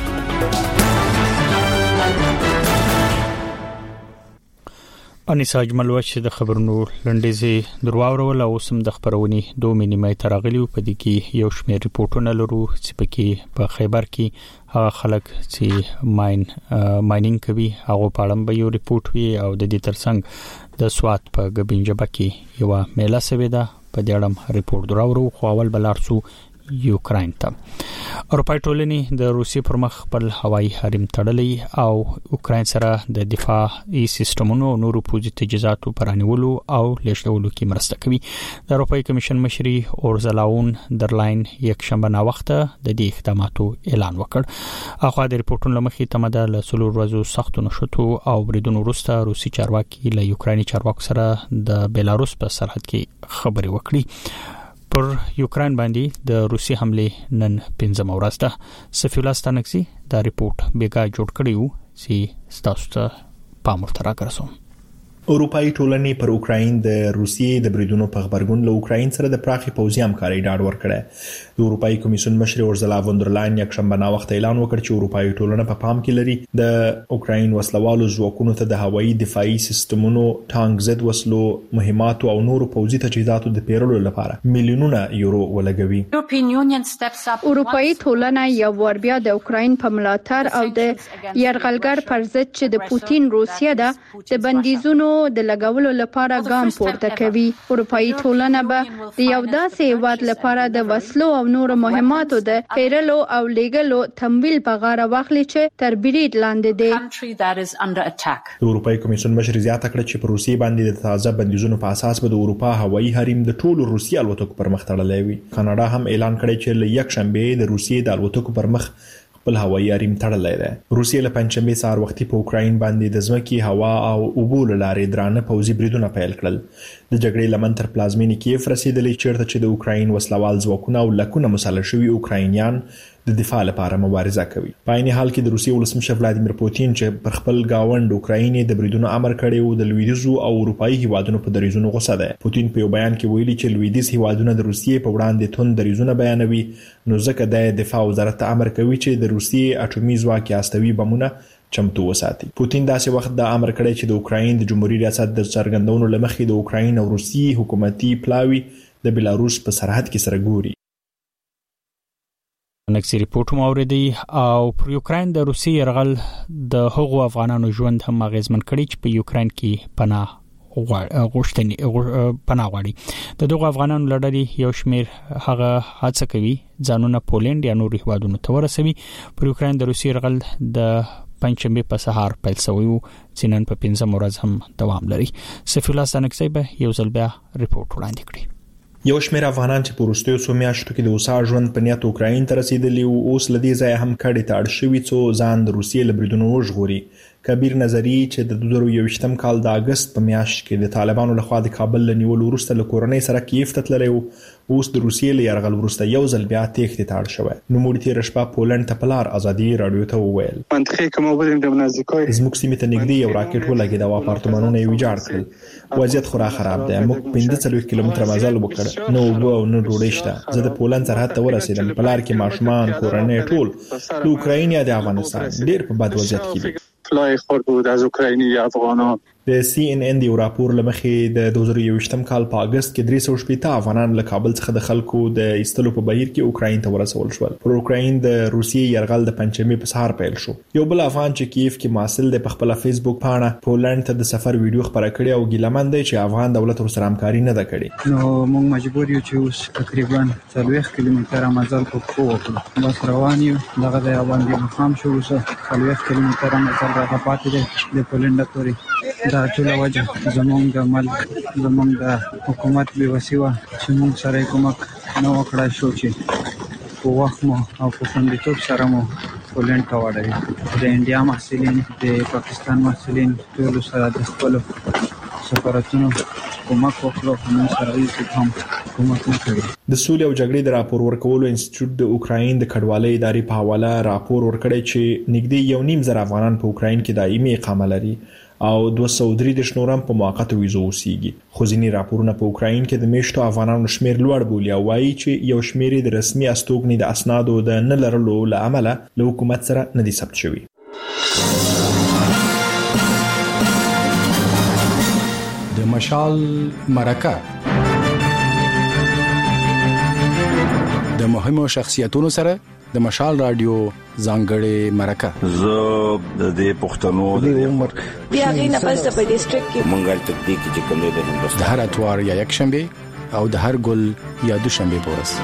انیسا اجمل چې د خبرونو لنډیزي درواورول او سم د خبرونی دوه مینیمه ترغلی په دې کې یو شمېر ریپورتونه لرو چې پکې په خیبر کې هغه خلک چې ماين ماينینګ کوي هغه په اړه به یو ریپورت وي او د دې ترڅنګ د سوات په غبینجبه کې یو میله سوي ده په دې اړه ریپورت دراورو خو اول بلارسو یوکرين ته. اروپای ټولنې د روسي پر مخ خپل هوایي حریم تړلې او اوکرين سره د دفاعي سیستمونو او نورو پوځي تجهیزاتو پرانیولو او لیږدولو کې مرسته کوي. د اروپای کمیشن مشري اورزلاون درلاین یک شنبه نا وخت د دې اقداماتو اعلان وکړ. اخو د ریپورتونو لمخې تمه له څلور ورځو سختو نشټو او بریدونو وروسته روسي چارواکي له یوکراني چارواکو سره د بیلاروس په سرحد کې خبرې وکړي. پر یوکرين باندې د روسي حمله نن پنځم ورځ ده. سفیر الله ستانکسي دا ریپورت بیګا جوړ کړیو چې تاسو ته پام ورته راکړم. اروپאי ټولنې پر اوکراین د روسیې د بریدونو په خبرګون له اوکراین سره د پراخي پوځي همکاري ډاډ ورکړه. د اروپאי کمیسیون مشر اورزلا وندرلاین یک شنبه نا وخت اعلان وکړ چې اروپאי ټولنه په پام کې لري د اوکراین وسلوالو ځواکونو ته د هوایي دفاعي سیستمونو ټانک زد وسلو مهمات او نورو پوځي تجهیزاتو د پیرلو لپاره میلیونونه یورو ولګوي. اروپאי ټولنه یو ور بیا د اوکراین په ملاتړ او د يرغلګر پر ضد چې د پوتین روسیه ده د بندیزونو د لګولو لپاره ګام پورته کوي. اروپאי ټولنه به د یو داسې هیواد لپاره د وسلو او نورو مهماتو د پیرلو او لیګلو تمویل په غاړه واخلي چې تر برید لاندې دي. د اروپאי کمیسیون مشر زیاته کړه چې په روسیې باندې د تازه بندیزونو په اساس به د اروپا هوایي حریم د ټولو روسي الوتکو پر مخ تړلی وي. کاناډا هم اعلان کړی چې له یک شنبه د روسیې د الوتکو پر مخ خپل هوایي حریم تړلی دی. روسیې له پنځمې سهار وختي په اوکراین باندې د ځمکې هوا او اوبو له لارې درانه پوځي بریدونه پیل کړل. د جګړې لمن تر پلازمینې کیف رسیدلې چیرته چې د اوکراین وسلوال ځواکونه او لکونه مسلح شوي اوکراینیان د دفاع لپاره مبارزه کوي. په عین حال کې د روسیې ولسمشر ولادیمیر پوتین چې پر خپل گاوند اوکراین د بریدونو امر کړی و د لویدیځو او اروپאי هیوادونو په دریزونو غوسه ده. پوتین په یو بیان کې ویلي چې لویدیځ هیوادونه د روسیې په وړاندې توند دریزونه بیانوي نو ځکه د دفاع وزارت ته امر کوي چې د روسیې اټومي ځواک استوي بمونه چمتو وساتي. پوتین داسې وخت دا امر کړی چې د اوکراین د جمهوریت ریاست د څرګندونو لمخې د اوکراین او روسي حکومتي پلاوی د بیلاروس په سرحد کې سره ګوري. نکسي ریپورت مو اوریدي او پر یوکرين د روسي يرغل د هغو افغانانو ژوند هم اغیزمن کړي چې په یوکرين کې پناه غوښتنې پناه غواړي. د دغو افغانانو لړۍ یو شمیر هغه هڅه کوي ځانونه پولند یا نور هیوادونو ته ورسوي. پر یوکرين د روسي يرغل د پنځمې په سهار پیل شوی او سینن په پنځم ورځ هم دوام لري. سفیر الله سنکسي به یو ځل بیا ریپورت وړاندې کړي. یو شمېر افغانان چې په وروستیو څو میاشتو کې د اوسا ژوند په نیت اوکراین ته رسیدلی او اوس لدی ځای هم کډې ته اړ شوي څو ځان د روسیې له بریدونو وژغوري. کبیر نظری چې د دوه زره یوویشتم کال د اگست په میاشت کې د طالبانو لخوا د کابل له نیولو وروسته له کورنۍ سره کیف ته تللی و، اوس د روسیې له یرغل وروسته یو ځل بیا تېښتې ته اړ شوی. نوموړي تېره شپه پولند ته په لار ازادي راډیو ته وویل زموږ سیمې ته نږدې یو راکټ ولګېد او اپارتمانونه یې ویجاړ کړل. وضعیت خورا خراب دی. موږ پنځه څلوېښت کیلومتره مزل وکړ، نه اوبه او نه ډوډۍ شته. زه د پولند سرحد ته ورسېدم. په لار کې ماشومان، کورنۍ ټول د اوکراین یا د افغانستان ډېر په بد وضعیت کې دي. اطلاع خورد بود از اوکراینی افغانان. د سی ان ان دی راپور لمخې د دوه زره یوویشتم کال په اگست کې درې سوه شپږ افغانان له کابل څخه د خلکو د ایستلو په بهیر کې اوکراین ته ورسول شول. پر اوکراین د روسیې یرغل د پنځمې په سهار پیل شو. یو بل افغان چې کیف کې ماسل د خپل فیسبوک پاڼه پولند ته د سفر ویډیو خبره کړې او ګیلمن دی چې افغان دولت ورسره همکاري نه ده کړې. نو موږ مجبور یو چې اوس تقریبا څلوېښت کیلومتره مزل په پښو وکړو. بس روان یو. دغه د باندې مخام شو اوس څلوېښت کیلومتره مزل راغلی پاتې دی د پولند پورې. دا ټول وجه زمونږ د ملک زمونږ د حکومت بې وسي وه چې موږ سره کومک نه وکړای شو چې په وخت مو او په خوندیتوب سره مو پولند ته واړوي. د انډیا محصلین، د پاکستان محصلین ټولو سره د خپلو سفارتونو کومک وکړو، موږ سره هیڅ هم کومک نه کوي. د سولې او جګړې د راپور ورکولو انسټیټیوټ د اوکراین د کډوالۍ ادارې په حواله راپور ورکړی چې نږدې یو نیم زره افغانان په اوکراین کې دایمي اقامه لري او دوه سوه درې دېرش نور هم په موقته ویزو اوسېږي. خو ځینې راپورونه په اوکراین کې د میشتو افغانانو شمېر لوړ بولي او وایي چې یو شمېر یې د رسمي استوګنې د اسنادو د نه لرلو له امله له حکومت سره نه دي ثبت شوي. د مشال مرکه د مهمو شخصیتونو سره د مشال رادیو ځانګړې مرکه. زه د دې پښتنو د عمر بیا غینه پس په ډیسټریکټ کې منګل تکدیک چې کوم دی د هندوستان د هر اتوار یا یک شنبه او د هر ګل یا دوشنبه پورس.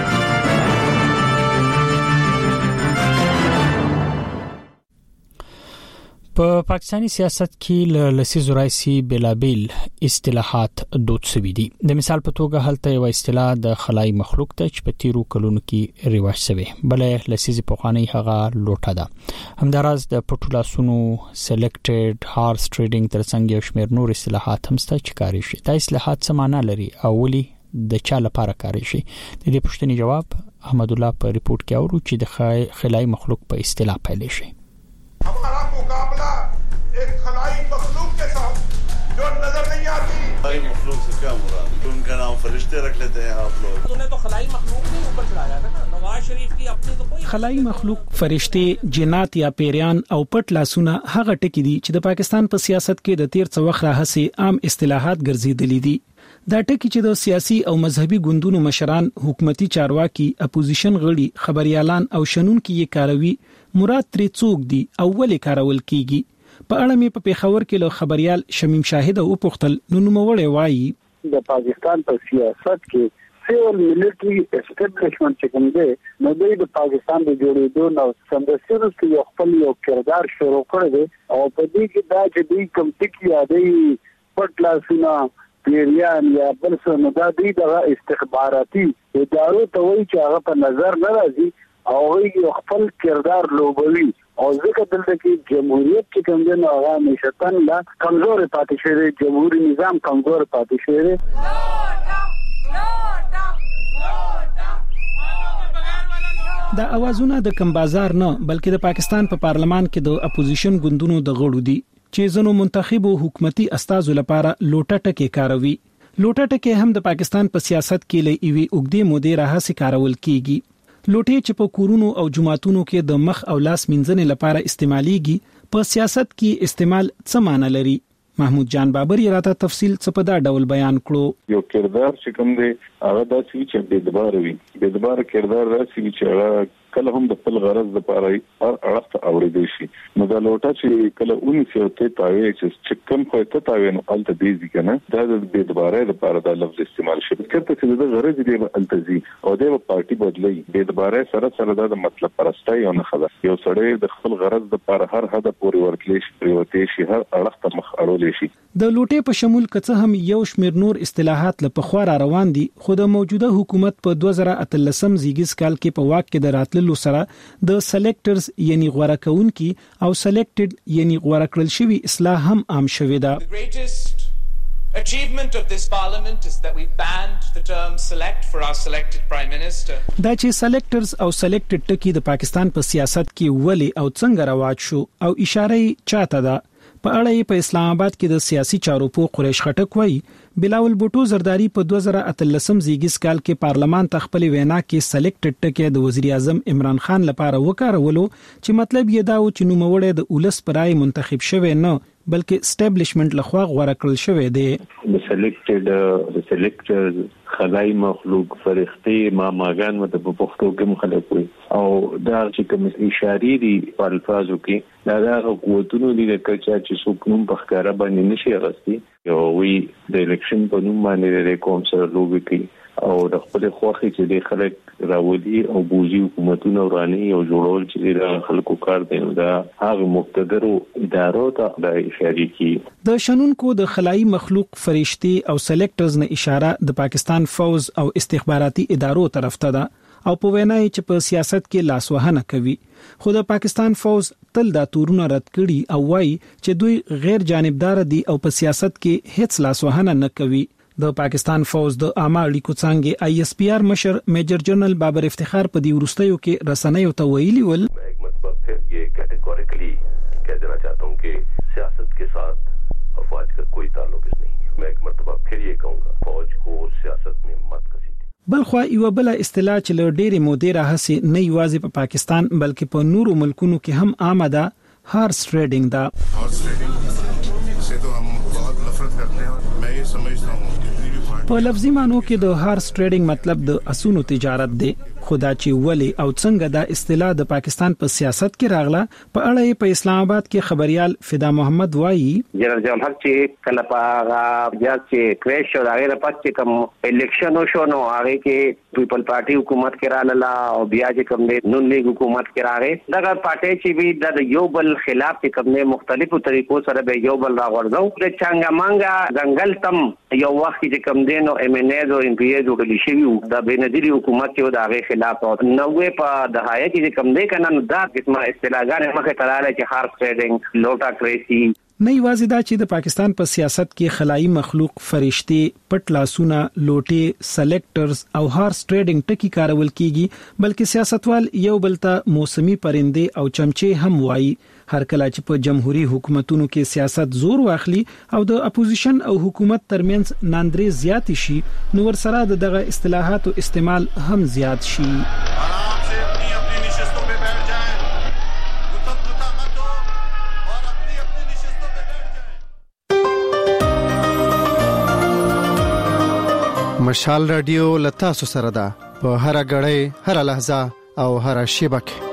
په پاکستاني سیاست کې ل لسیزو راځي بلابل اصطلاحات دود شوي دي. د مثال په توګه هلته یو اصطلاح د خلای مخلوق ته چې په تیرو کلونو کې رواج شوی، بلې لسیزې پخوانی هغه لوټه ده. همداراز د پټو لاسونو سلیکټډ هارس ټریډینګ ترڅنګ یو شمېر نور اصطلاحات هم شته چې کاري شي. دا اصطلاحات څه معنی لري او ولې د چا لپاره کاري شي؟ د دې پوښتنې جواب احمد الله په ریپورت کې اورو چې د خلای مخلوق په اصطلاح پیل شي. हमारा मुकाबला एक खलाई मखलूक के साथ जो नजर नहीं आती. खलाई मखलूक से क्या मुराद? उनका नाम फरिश्ते रख लेते हैं आप लोग. तूने तो खलाई मखलूक के ऊपर चढ़ाया था ना. नवाज शरीफ की अपनी तो कोई خلای مخلوق، فرشته، جنات یا پیریان او پټ لاسونه هغه ټکي دي چې د پاکستان په سیاست کې د تیر څو وخت راهسي عام اصطلاحات ګرځیدلې دي. دا ټکی چې د سیاسي او مذهبي ګوندونو مشران، حکومتي چارواکي، اپوزیشن غړي، خبريالان او شنونکي یې کاروي، مراد ترې څوک دي او ولې کارول کیږي. په اړه مې په پیښور کې له خبريال شمیم شاهد او پختل نو نوموړی وایي د پاکستان په سیاست کې سیول ملټری اسټابلیشمنت چې کوم دی نو د پاکستان د جوړېدو نو سمدستانو کې یو خپل یو کردار شروع کړی دی او په دې کې دا چې دوی کوم ټکی یادې پټ لاسونه پیریان یا بل څه نو دا دوی د استخباراتي ادارو ته وایي چې هغه په نظر نه راځي او یو خپل کردار لوبوي او ځکه دلته کې جمهوریت چې کوم دی نو هغه نشتن لا کمزور پاتې شوی، جمهوریت نظام کمزور پاتې شوی. دا اوازونه د کم بازار نه بلکې د پاکستان په پا پارلمان کې د اپوزیشن ګوندونو د غړو دي چې زنو منتخبو حکومتي استازو لپاره لوټه ټکی کاروي. لوټه ټکی هم د پاکستان په سیاست کې لې ایوي اوګدې مودې راهسي کارول کیږي. لوټې چې په کورونو او جماعتونو کې د مخ او لاس مینځنې لپاره استعماليږي، په سیاست کې استعمال څه معنی لري؟ محمود جان بابر یې راته تفصیل څه په دا ډول بیان کړو. یو کردار چې کوم دی هغه داسې چې بېدبار وي. بېدبار کردار داسې چې هغه کله هم د خپل غرض لپاره هر اړخ ته اوریدي شي. نو دا لوټه چې کله اونیس یو ته تاوي چې کوم خو ته تاوي نو الته دیږي کنه دا د دې دوباره لپاره دا لفظ استعمال شي کړه چې د غرض دی التزي او د پارټي بدلی د دوباره سره سره دا مطلب پرستای او نه خبر یو سړی د خپل غرض لپاره هر هدف پورې ورتلی شي پریوتی شي هر اړخ ته مخ اړول شي. د لوټې په شمول کڅه هم یو شمیر نور اصطلاحات له پخوا روان دي خو د موجوده حکومت په دوه زره اتلسم زیږیز کال کې په واک کې د راتللو سره د سلیکټرز یعنی غوړه کونکي او سلیکټډ یعنی غوړه کړل شوی اصلاح هم عام شوی دا. Achievement of this parliament is that we banned the term select for our selected prime minister. دا چې سلیکټرز او سلیکټډ ټکی د پاکستان په سیاست کې ولې او څنګه رواج شو او اشاره چاته ده په اړه په اسلام آباد کې د سیاسي چارو په قریش خټک وایي بلاول بوټو زرداری په دوه زره اتلسم زیږیز کال کې پارلمان ته خپل وینا کې سلیکټډ ټکی د وزیر اعظم عمران خان لپاره وکړولو چې مطلب یې دا و چې نوموړی د اولس پرای منتخب شوی نه بلکې اسټابلیشمنت لخوا غوړه کړل شوی دی. د سلیکټډ د سلیکټرز خلای مخلوق فرښتې ما ماګان مت په پښتو کې مخالف وي او دا چې کوم اشاره دي په الفاظو کې دا د قوتونو دي چې چې څوک نوم په ښکارا باندې نشي غوښتي یو وی د الیکشن په نوم باندې د کوم سره لوبي کوي او د خپل خوخي چې د خلک راولي او بوزي حکومتونو وراني او جوړول چې د خلکو کار دی دا هغه مقتدرو ادارو ته د اشاره کی د شنونکو د خلای مخلوق فرشتي او سلیکټرز نه اشاره د پاکستان فوز او استخباراتي ادارو طرف ته ده او په وینای چې په سیاست کې لاسوهنه کوي خو د پاکستان فوز تل دا تورونه رد کړي او وايي چې دوی غیر جانبدار دي او په سیاست کې هیڅ لاسوهنه نه کوي. د پاکستان فوز د عامه اړیکو څنګه آی ایس پی آر مشر میجر جنرال بابر افتخار په دی ورستیو کې رسنیو ته ویلي ول ایک مرتبہ پھر یہ کیٹیگوریکلی کہہ دینا چاہتا ہوں کہ سیاست کے ساتھ افواج کا کوئی تعلق نہیں ہے. میں ایک مرتبہ پھر یہ کہوں گا فوج کو سیاست میں مت کسیږي. بلخو یو بل اصطلاح چې له ډېرې مودې راهسي نه یوازې په پاکستان بلکې په نورو ملکونو کې هم عامه ده هارس ټریډینګ ده. هارس ټریډینګ سے تو ہم بہت نفرت کرتے ہیں. میں یہ سمجھتا ہوں په لفظي معنی کې د هارس ټریډینګ مطلب د اسونو تجارت دی خدا چې ولی او څنګه دا اصطلاح د پاکستان په سیاست کې راغله په اړه په اسلام آباد کې خبريال فدا محمد وایي جنرال جمهور چې کله په بیا چې کریش او هغه پات چې کوم الیکشن شو نو هغه کې پیپل پارټي حکومت کې رااله او بیا چې کوم نون لیگ حکومت کې راغی دا پارټي چې وی د یو بل خلاف چې کوم مختلفو طریقو سره به یو بل راغورځو د چنګا مانګا ځنګل تم یو وخت چې کوم دینو ایم ان ای او ام پی ای جوړل شي د بنظیری حکومت کې د هغه خلاف او نوې په دهایه کې کوم دی کنه نو دا قسمه اصطلاحګان مخه تراله چې هارس ټریډینګ لوټا کریسی نه یوازې دا چې د پاکستان په سیاست کې خلای مخلوق فرشتي پټ لاسونه لوټي سلیکټرز او هارس ټریډینګ ټکی کارول کیږي بلکې سیاستوال یو بل ته موسمي پرنده او چمچي هم وایي هر کله چې په جمهوریت حکومتونو کې سیاست زور واخلي او د اپوزیشن او حکومت ترمنځ ناندري زیات شي نو ورسره دغه اصطلاحاتو استعمال هم زیات شي. مشال رادیو لتا سو سره ده په هر غړې هر لحظه او هر شبکه.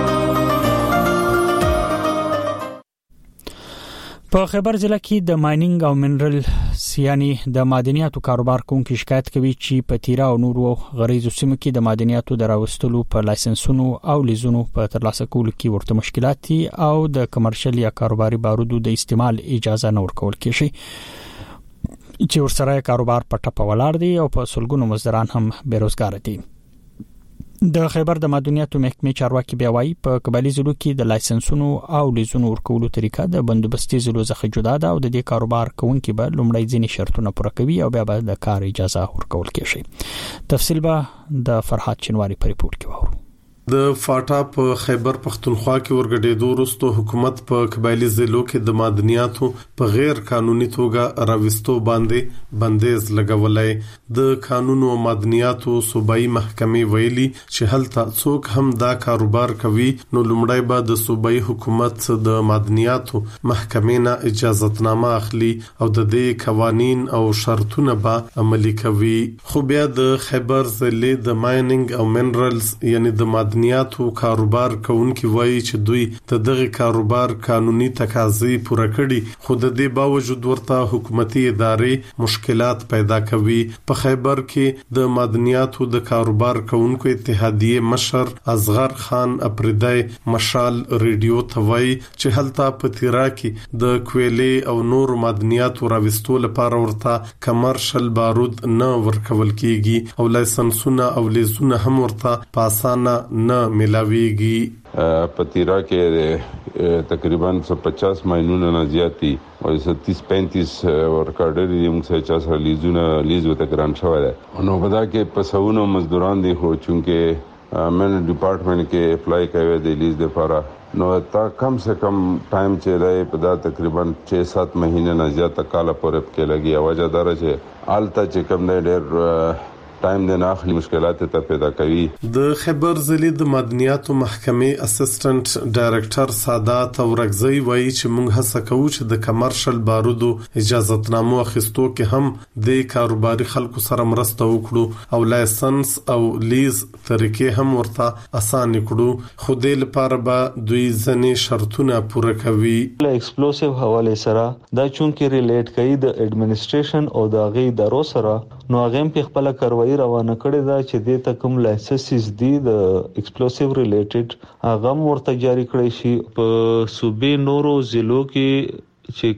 په خیبر ضلع کې د مایننګ او منرل سیانی د معدنیاتو کاروبار کوونکي شکایت کوي چې په تیرا او نورو غریزو سیمو کې د معدنیاتو دراوستلو په لایسنسونو او لیزونو په ترلاسه کولو کې ورته مشکلات دي او د کمرشل یا کاروباري بارودو د استعمال اجازه نه ورکول کیږي چې ورسره کاروبار په ټپه ولاړ دي او په سلګونو مزدوران هم بیروزګار دي. د خیبر د معدنیاتو محکمې چارواکي بیا وايي په قبایلی ضلعو کې د لایسنسونو او لیزونو ورکولو طریقه د بندوبستي ضلعو څخه جدا ده او د دې کاروبار کوونکي به لومړی ځینې شرطونه پوره کوي او بیا به د کار اجازه ورکول کیږي. تفصیل به د فرحات چنواری په ریپورت کې وورو. د فاټا په خیبر پختونخوا کې ورګډېدو وروسته حکومت په قبایلی ضلعو کې د معدنیاتو په غیر قانوني توګه راوستو باندې بندیز لګولای. د قانون او معدنیاتو صوبایي محکمې ویلي چې هلته څوک هم دا کاروبار کوي نو لومړی به د صوبایي حکومت د معدنیاتو محکمې نه اجازهتنامه اخلي او د دې قوانین او شرطونه به عملي کوي. خو بیا د خیبر ضلع د مایننګ او منرلز یعنی د معدنیاتو کاروبار کوونکي وایي چې دوی د دغه کاروبار قانوني تقاضې پوره کړي، خو د دې باوجود ورته حکومتي ادارې مشکلات پیدا کوي. په خیبر کې د معدنیاتو د کاروبار کوونکو اتحادیه مشر اصغر خان اپریدای مشال ریډیو ته وایي چې هلته په تیرا کې د کویلې او نور معدنیاتو راوستو لپاره ورته کمرشل بارود نه ورکول کیږي او لایسنسونه او لیزونه هم ورته په اسانه نه ملاويږي. په تیرا کې تقریبا एक सौ पचास ماینونه نه زیاتی او तीस पैंतीस ورکاډر دي موږ سره چا سره لیزونه لیز وته ګران شوی دی. نو په دا کې پسونه مزدوران دي خو چونکه من ډپارټمنټ کې اپلای کوي د لیز لپاره نو تا کم سے کم ټایم چې دی په دا تقریبا छह सात مهینه نه زیاته کال پورې کې لګي. وجه دا چې آلته چې کم دی ډېر ټایم د ناخلي مشکلات ته پیدا کوي. د خیبر ضلع د معدنیاتو محکمې اسسټنټ ډایریکټر سادات اورغزی وایي چې موږ هڅه کوو چې د کمرشل بارودو اجازهتنامو اخیستو کې هم د کاروباري خلکو سره مرسته وکړو او لایسنس او لیز طریقې هم ورته اسان کړو، خو د لپاره به دوی ځنې شرطونه پوره کوي. له ایکسپلوسیو حواله سره دا چونکه ریلیټ کوي د اډمنسټریشن او د غي ادارو سره، نو هغه په خپل کاروایی روانه کړی دا چې د تکم لایسنس دی د ایکسپلوسیو ریلیټډ هغه ورته جاری کړی شي. په صوبې نورو ضلعو کې چې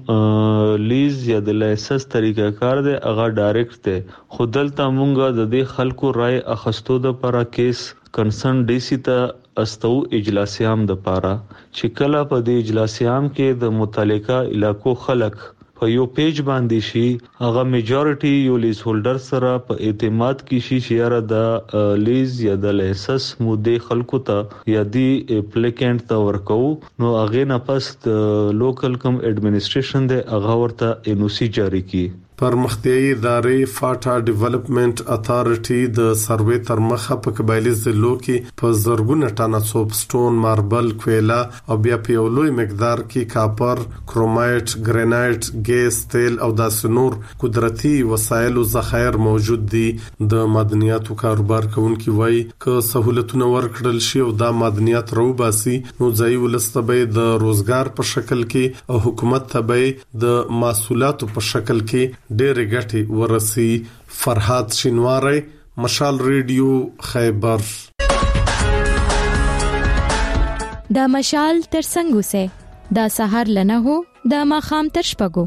کوم لیز یا د لایسنس طریقه کار دی هغه ډایرکټ دی، خو دلته مونږه د دې خلکو رائے اخستو د لپاره کیس کنسرن ډي سي ته استو اجلاسیام د لپاره چې کله په دې اجلاسیام کې د متعلقه علاقو خلک په یو پیج باندې شي، هغه میجورټي یو لیز هولډر سره په اعتماد کې شي چې یاره د لیز یا د لایسنس مودې خلکو ته یا دی اپلیکانت ته ورکو، نو هغه نه پس د لوکل کم اډمنسټریشن د هغه ورته ان او سی جاری کی. پرمختیایي ادارې فاټا ډیولپمنٹ اتھارټي د سروې تر مخه په قبایلی ضلعو کې په زرګونه ټنه سوپ سټون، ماربل، کویلا او بیا په یو لوی مقدار کې کاپر، کرومایټ، ګرینایټ، ګیس، تیل او داسې نور قدرتي وسایل او ذخایر موجود دي. د معدنیاتو کاروبار کوونکي وایي که سہولتونه ورکړل شي او دا معدنیات روباسي نو ځای ولستبه د روزګار په شکل کې او حکومت ته به د محصولاتو په شکل کې ډېر ګټي ورسي. فرحات شینواری، مشال ریډیو، خیبر. دا مشال تر څنګه سه دا سحر لنه هو دا ماخام تر شپګو.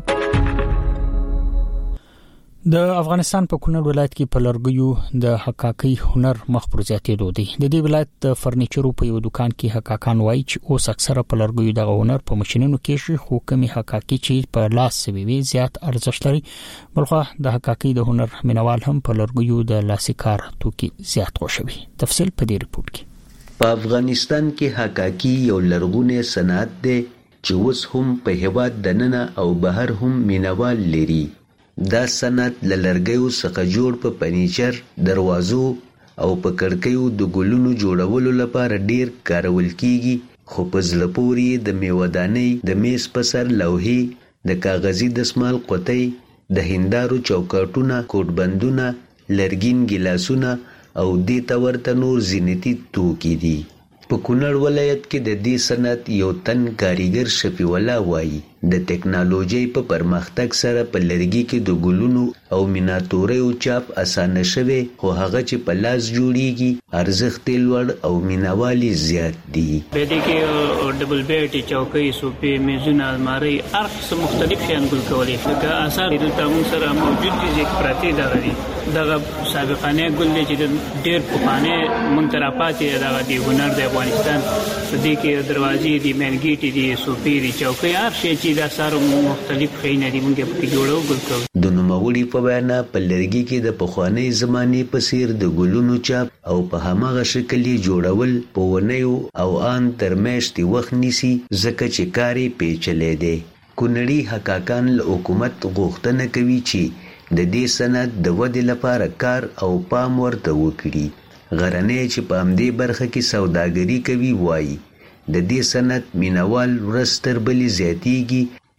د افغانستان په کونړ ولایت کې په لرګیو د حقاقي هنر مخ پر زیاتېدو دی. د دې ولایت د فرنیچرو په یو دکان کې حقاقان وایي چې اوس اکثره په لرګیو د هنر په ماشينونو کې شي، خو کمی حقاقي چې په لاس سوي زیات ارزښت لري. بلخو د حقاقي د هنر مینوال هم په لرګیو د لاسي کار توکي زیات خوښوي. تفصیل په دې ریپورت کې. په افغانستان کې حقاقي یو لرغونی صنعت دی چې اوس هم په هیواد دننه او بهر هم مینوال لري. دا صنعت له لرګیو څخه جوړ په فرنیچر، دروازو او په کړکیو د ګلونو جوړولو لپاره ډیر کارول کیږي، خو په ځل پورې د میوه‌دانۍ، د میز په سر لوحې، د کاغذي دسمال قطۍ، د هندارو چوکاټونه، کوټبندونه، لرګین ګلاسونه او دې ته ورته نور زینتي توکي دي. په کونړ ولایت کې د دې صنعت یو تن کاریګر شفیع الله وایي د ټیکنالوژي په پرمختګ سره په لرګي کې د ګلونو او میناتورو چاپ اسانه شوه، خو هغه چې په لاس جوړیږي ارزښت لوړ او مینوالي زیات دي. په دې کې ډبل بیټ، چوکۍ، سوفې، میزونه، المارۍ، هر څه مختلف شیان ګل کولای شي. که اثر دلته موږ سره موجود دي چې پراتی دغه دغه سابقانه ګل دي چې ډېر پخوانه منترپاتې دغه دی هنر د افغانستان. په دې کې دروازې دي، منګیټې دي، سوفې دي، چوکۍ، هر شی چې دا سره مختلف خینه دي موږ په جوړو ګل کوو. د نوموړي په وینا په لرګي کې د پخوانۍ زمانې په څیر د ګلونو چاپ او په هماغه شکل جوړول په ونیو او ان تر میاشتې وخت نیسي، ځکه چې کاري پیچلې دی. کونړي حقاقان له حکومت غوښتنه کوي چې د دې صنعت د ودې لپاره کار او پام ورته وکړي. غرنۍ چې په همدې برخه کې سوداګري کوي وایي د دې صنعت مینوال ورځ تر بلې زیاتیږي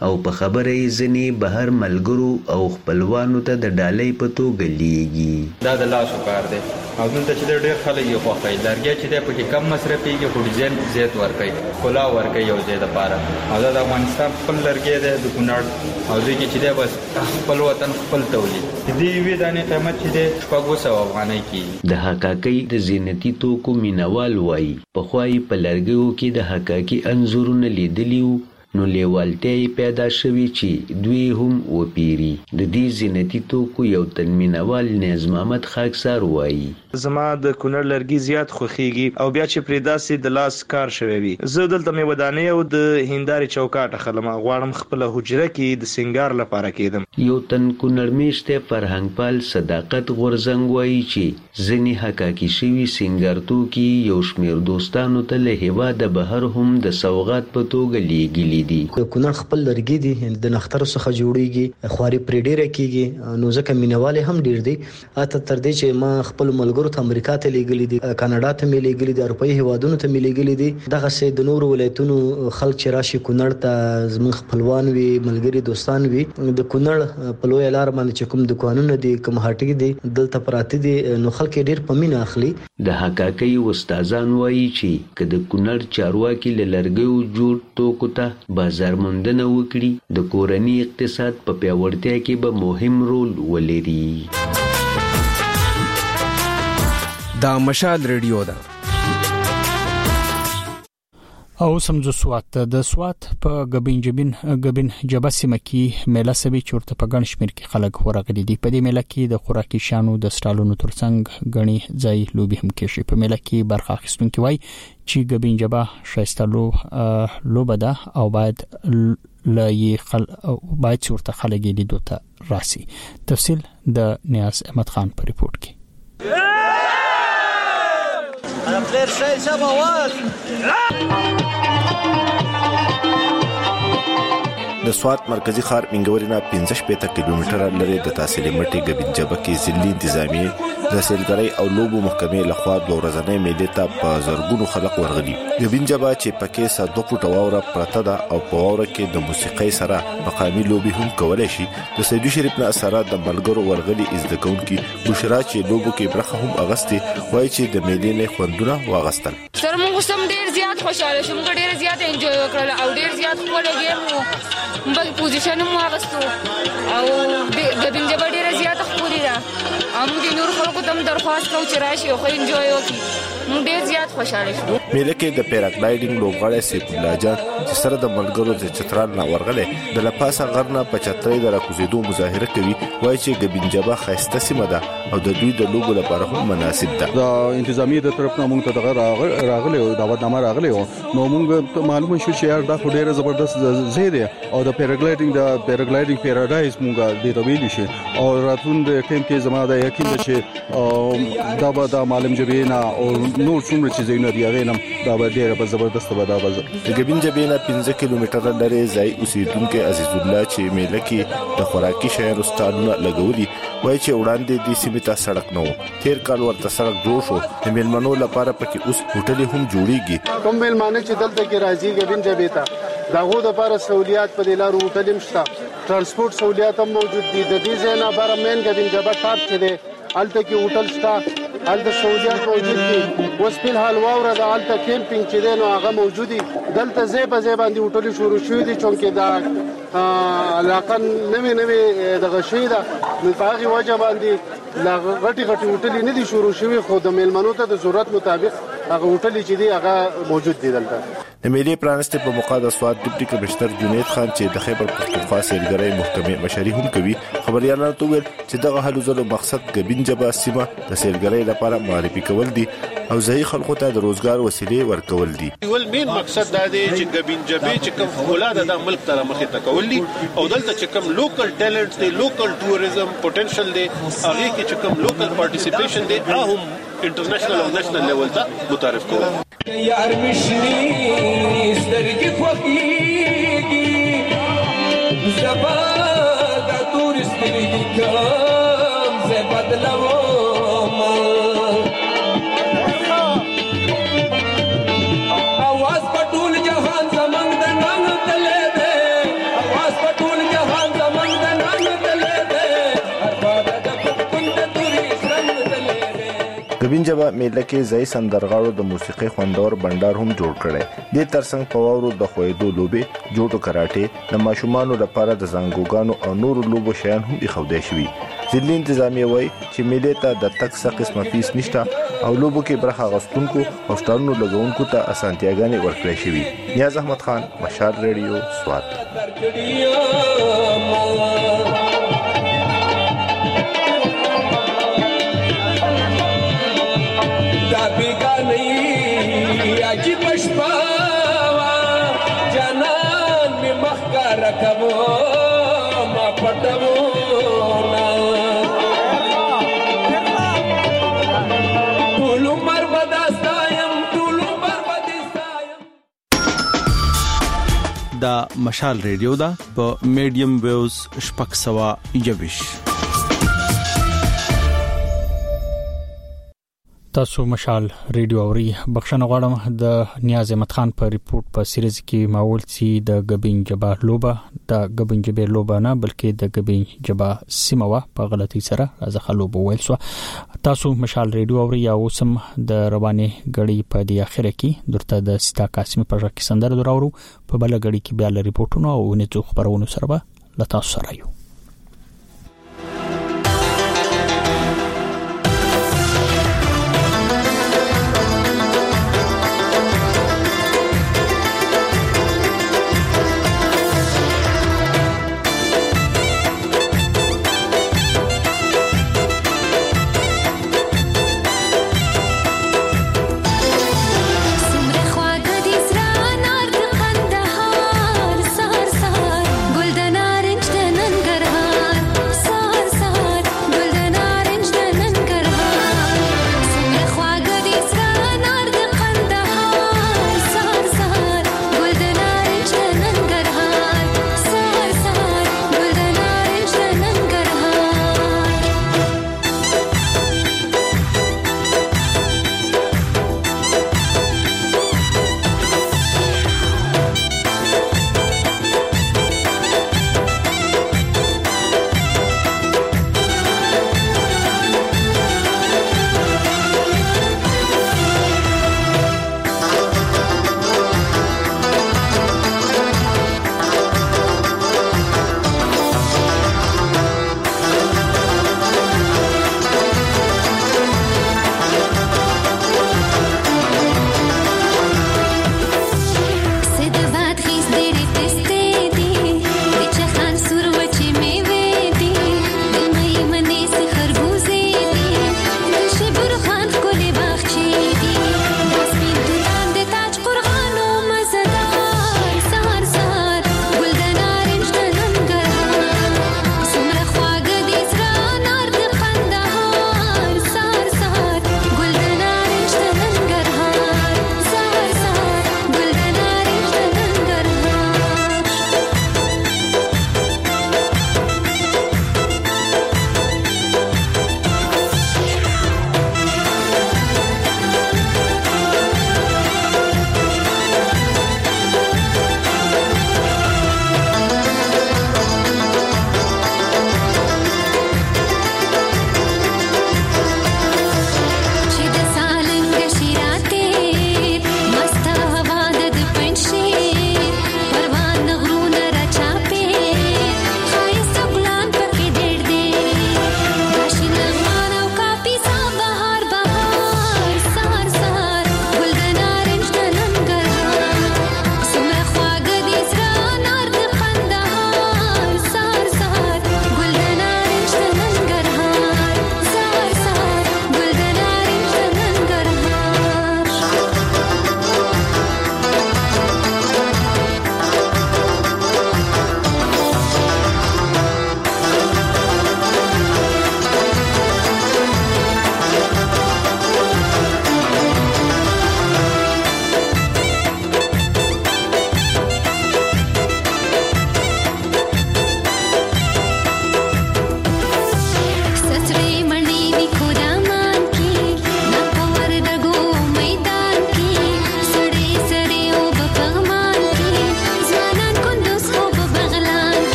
او په خبره یې ځنې بهر ملګرو او خپلوانو ته د ډالۍ په توګه لیږي. دا د لاسو کار دی او دلته چې ډېر خلک یې خوښوي. لرګی چې دی پکې کم مصرفېږي خو ډیزاین زیات ورکوي، ښکلا ورکوي یو ځای دپاره. او دا د افغانستان خپل لرګی دی د کونړ او دوی کې چې دی بس خپل وطن خپل تولید. د دې یوې دانې قیمت چې دی شپږ سوه افغانۍ کېږي. د حقاقۍ د زینتي توکو مینوال وایي پخوا یې په لرګیو کې د حقاقي انځورونه لیدلي وو، نو لیوالتیا یې پیدا شوې چې دوی هم وپیري. د دې زینتي توکو یو تن مینوال نیاز محمد خاکسار وایي زما د کونړ لرګي زیات خوښیږي او بیا چې پرې داسې د لاس کار شوی وي. زه دلته مې ودانې او د هندارې چوکاټ اخلم، غواړم خپله حجره کې د سنگار لپاره کېدم. یو تن کونړ میشته فرهنګ پال صداقت غورزنګ وایي چې ځینې حقاقي شوي سنگار توکي یو شمېر دوستانو ته له هېواده بهر هم د سوغات په توګه لیږلي دي. کونړ خپل لرګي دي د نښترو څخه جوړیږي، خواري پرې ډېره کېږي، نو ځکه مینهوالې هم ډېر دي. اته تر دې چې ما خپل ملګرو ته امریکا ته لیږلي دي، کاناډا ته مې لیږلي دي، اروپایي هیوادونو ته مې لیږلي دي. دغسې د نورو ولایتونو خلک چې راشي کونړ ته زموږ خپلوان وي، ملګري دوستان وي، د کونړ په لویه لار باندې چې کوم دوکانونه دي، کوم هټۍ دي دلته پراته دي، نو خلک یې ډېر په مینه اخلي. د حقاقي استادان وایي چې که د کونړ چارواکي له لرګیو جوړ توکو ته بازار موندنه وکړي، د کورني اقتصاد په پیاوړتیا کې به مهم رول ولري. دا مشال ریډیو ده. او سمجو سوات د سوات په غبین جبین غبین جبه سیمه کې میله سوي چورته په ګڼ شمیر کې خلک ورغلي دي. په دې میله کې د خوراکي شانو د سټالونو ترڅنګ غني ځای لوبي هم کېږي. په میله کې برخه اخیستونکي وای چې غبین جبه شایستلو لوبه ده او باید لې خل باید چورته خلک لیدو ته راسي. تفصیل د نیاز احمد خان په ریپورت کې. غير شيء سماوات. د سوات مرکزی ښار منګوري نه پنځه شپږ کیلومتره لري د تحصیلي مټي غبین جبه کې ځلې انتظامی د سیلګرۍ او لوبو محکمې لخوا د ورځنۍ میلې ته په زرګونو خلک ورغلي. غبین جبه چې پکې ساده فوټ واوره پرته ده او په واوره کې د موسیقۍ سره مقامي لوبي هم کولای شي. د سیدو شریف نه اثرات د ملګرو ورغلي ازدکون کې بشرا چې لوبو کې برخه هم اغستې وای چې د میلې نه خوندونه واغستل. سر موږ سم ډیر زیات خوشاله شوم، ډیر زیات انجوای وکړل او ډیر زیات خپل گیم بل پوزیشن مو اغستو او د غبین جبه ډیر زیات خوري ده. هم د نور خلکو ته درخواست کوم چې راشي او انجوای وکړي. موږ ډیر زیات خوشاله شو. میله کې د پیراګلایډینګ لوبغاړی سیف الله جان چې سره د ملګرو د چترال نه ورغله د لپاسه غرنه په چترۍ د راکوزیدو مظاهره کوي. وایي چې غبین جبه خاصه سیمه ده او د دوی د لوبو لپاره هم مناسب ده. د انتظامی د طرف نه موږ ته دغه راغله او دعوتنامه راغله نو موږ معلومه شو چې یار دا ډیره زبردست زیاده او د پیراګلایډینګ د پیراګلایډینګ پیراډایز موږ د تویل شي او راتون د ټیم کې زما د یقین ده چې دا به د معلم جبینا او نور څومره چې زینو دی غینم دا به ډیره په زبردست به دا به د غبین جبینا پنځه کیلومتره لري ځای اوسیدونکو عزیز الله چې میله کې د خوراکي شیانو ستالونه لګولي. وایي چې وړاندې د سیمې ته سړک نه و، تیر کال ورته سړک جوړ شو. د میلمنو لپاره پکې اوس هوټلې هم جوړیږي. کوم میلمانه چې دلته کې راځي غبین جبې ته دغه د لپاره سہولیات په دلارو هوټل مشته، ترانسپورت سہولیات هم موجود دي. د دې ځای نه بار مین غبین جبه ټاپ چې دی الته کې هوټل شته، الته سہولیات موجود دي. اوس په حال واوره د الته کیمپینګ چې دی نو هغه موجود دي. دلته ځای په ځای باندې هوټل شروع شوي دي چونکې دا علاقه نوې نوې دغه شي ده نو په هغه وجه باندې لا غټي غټي هوټل نه دي شروع شوي، خو د میلمنو ته د ضرورت مطابق هغه هوټل چې دی هغه موجود دي. دلته د میلې پرانسته په موقع د سواد ډیپټي کمشنر جنید خان چې د خیبر پختونخوا سیلګرۍ محکمې مشري هم کوي خبريالانو ته ویل چې دغه هلو ځلو مقصد غبین جبه سیمه د سیلګرۍ لپاره معرفي کول دي او ځای خلکو ته د روزګار وسیلې ورکول دي. ول مین مقصد دا دی چې غبین جبه چې کوم اولاد د ملک تر مخې ته کول دي او دلته چې کوم لوکل ټیلنټس دي، لوکل ټوریزم پوتنشل دي، هغه کې چې کوم لوکل پارټیسیپیشن دي هم انټرنیشنل او نېشنل لیول ته متعارف کوو. یار مشنی سترګې خوږیږي زبا د تورست سترګې کوم زه بدلوم आवाज په ټول جهان زمنګ د نن تلې ده आवाज غبین جبه میله کې ځای سندرغاړو د موسیقي خوندور بندر هم جوړ کړي. د ترڅنګ په وورو د خویدو لوبي، جوټو کراټه، د ماشومانو لپاره د زنګوګانو او نور لوبو شیان هم اخودای شوی. ځلې انتظامیه وای چې میله ته د تک څه قسمه فیس نشته او لوبو کې برخه غوښتونکو او ستارونو لګونکو ته اسانتیاګانې ورکړې شوی. نیاز احمد خان، مشال ریډیو، سوات. دا مشال ریډیو دا په میډیم ویوز شپږ سوه یوویش. تاسو مشال ریډیو اوري. بخښنه غواړم د نیاز احمد خان په ریپورت په سیریز کې ماول سي د غبین جبا لوبه د غبین جبا لوبه نه بلکې د غبین جبا سیمه په غلطي سره ځکه لوبه ویل شو. تاسو مشال ریډیو اوري یا اوسم د رواني غړي په دی اخره کې درته د ستا قاسم په ځکه سندره دراورو په بل غړي کې بیا ل ریپورتونو او نه خبرونو سره به لتا سره یو.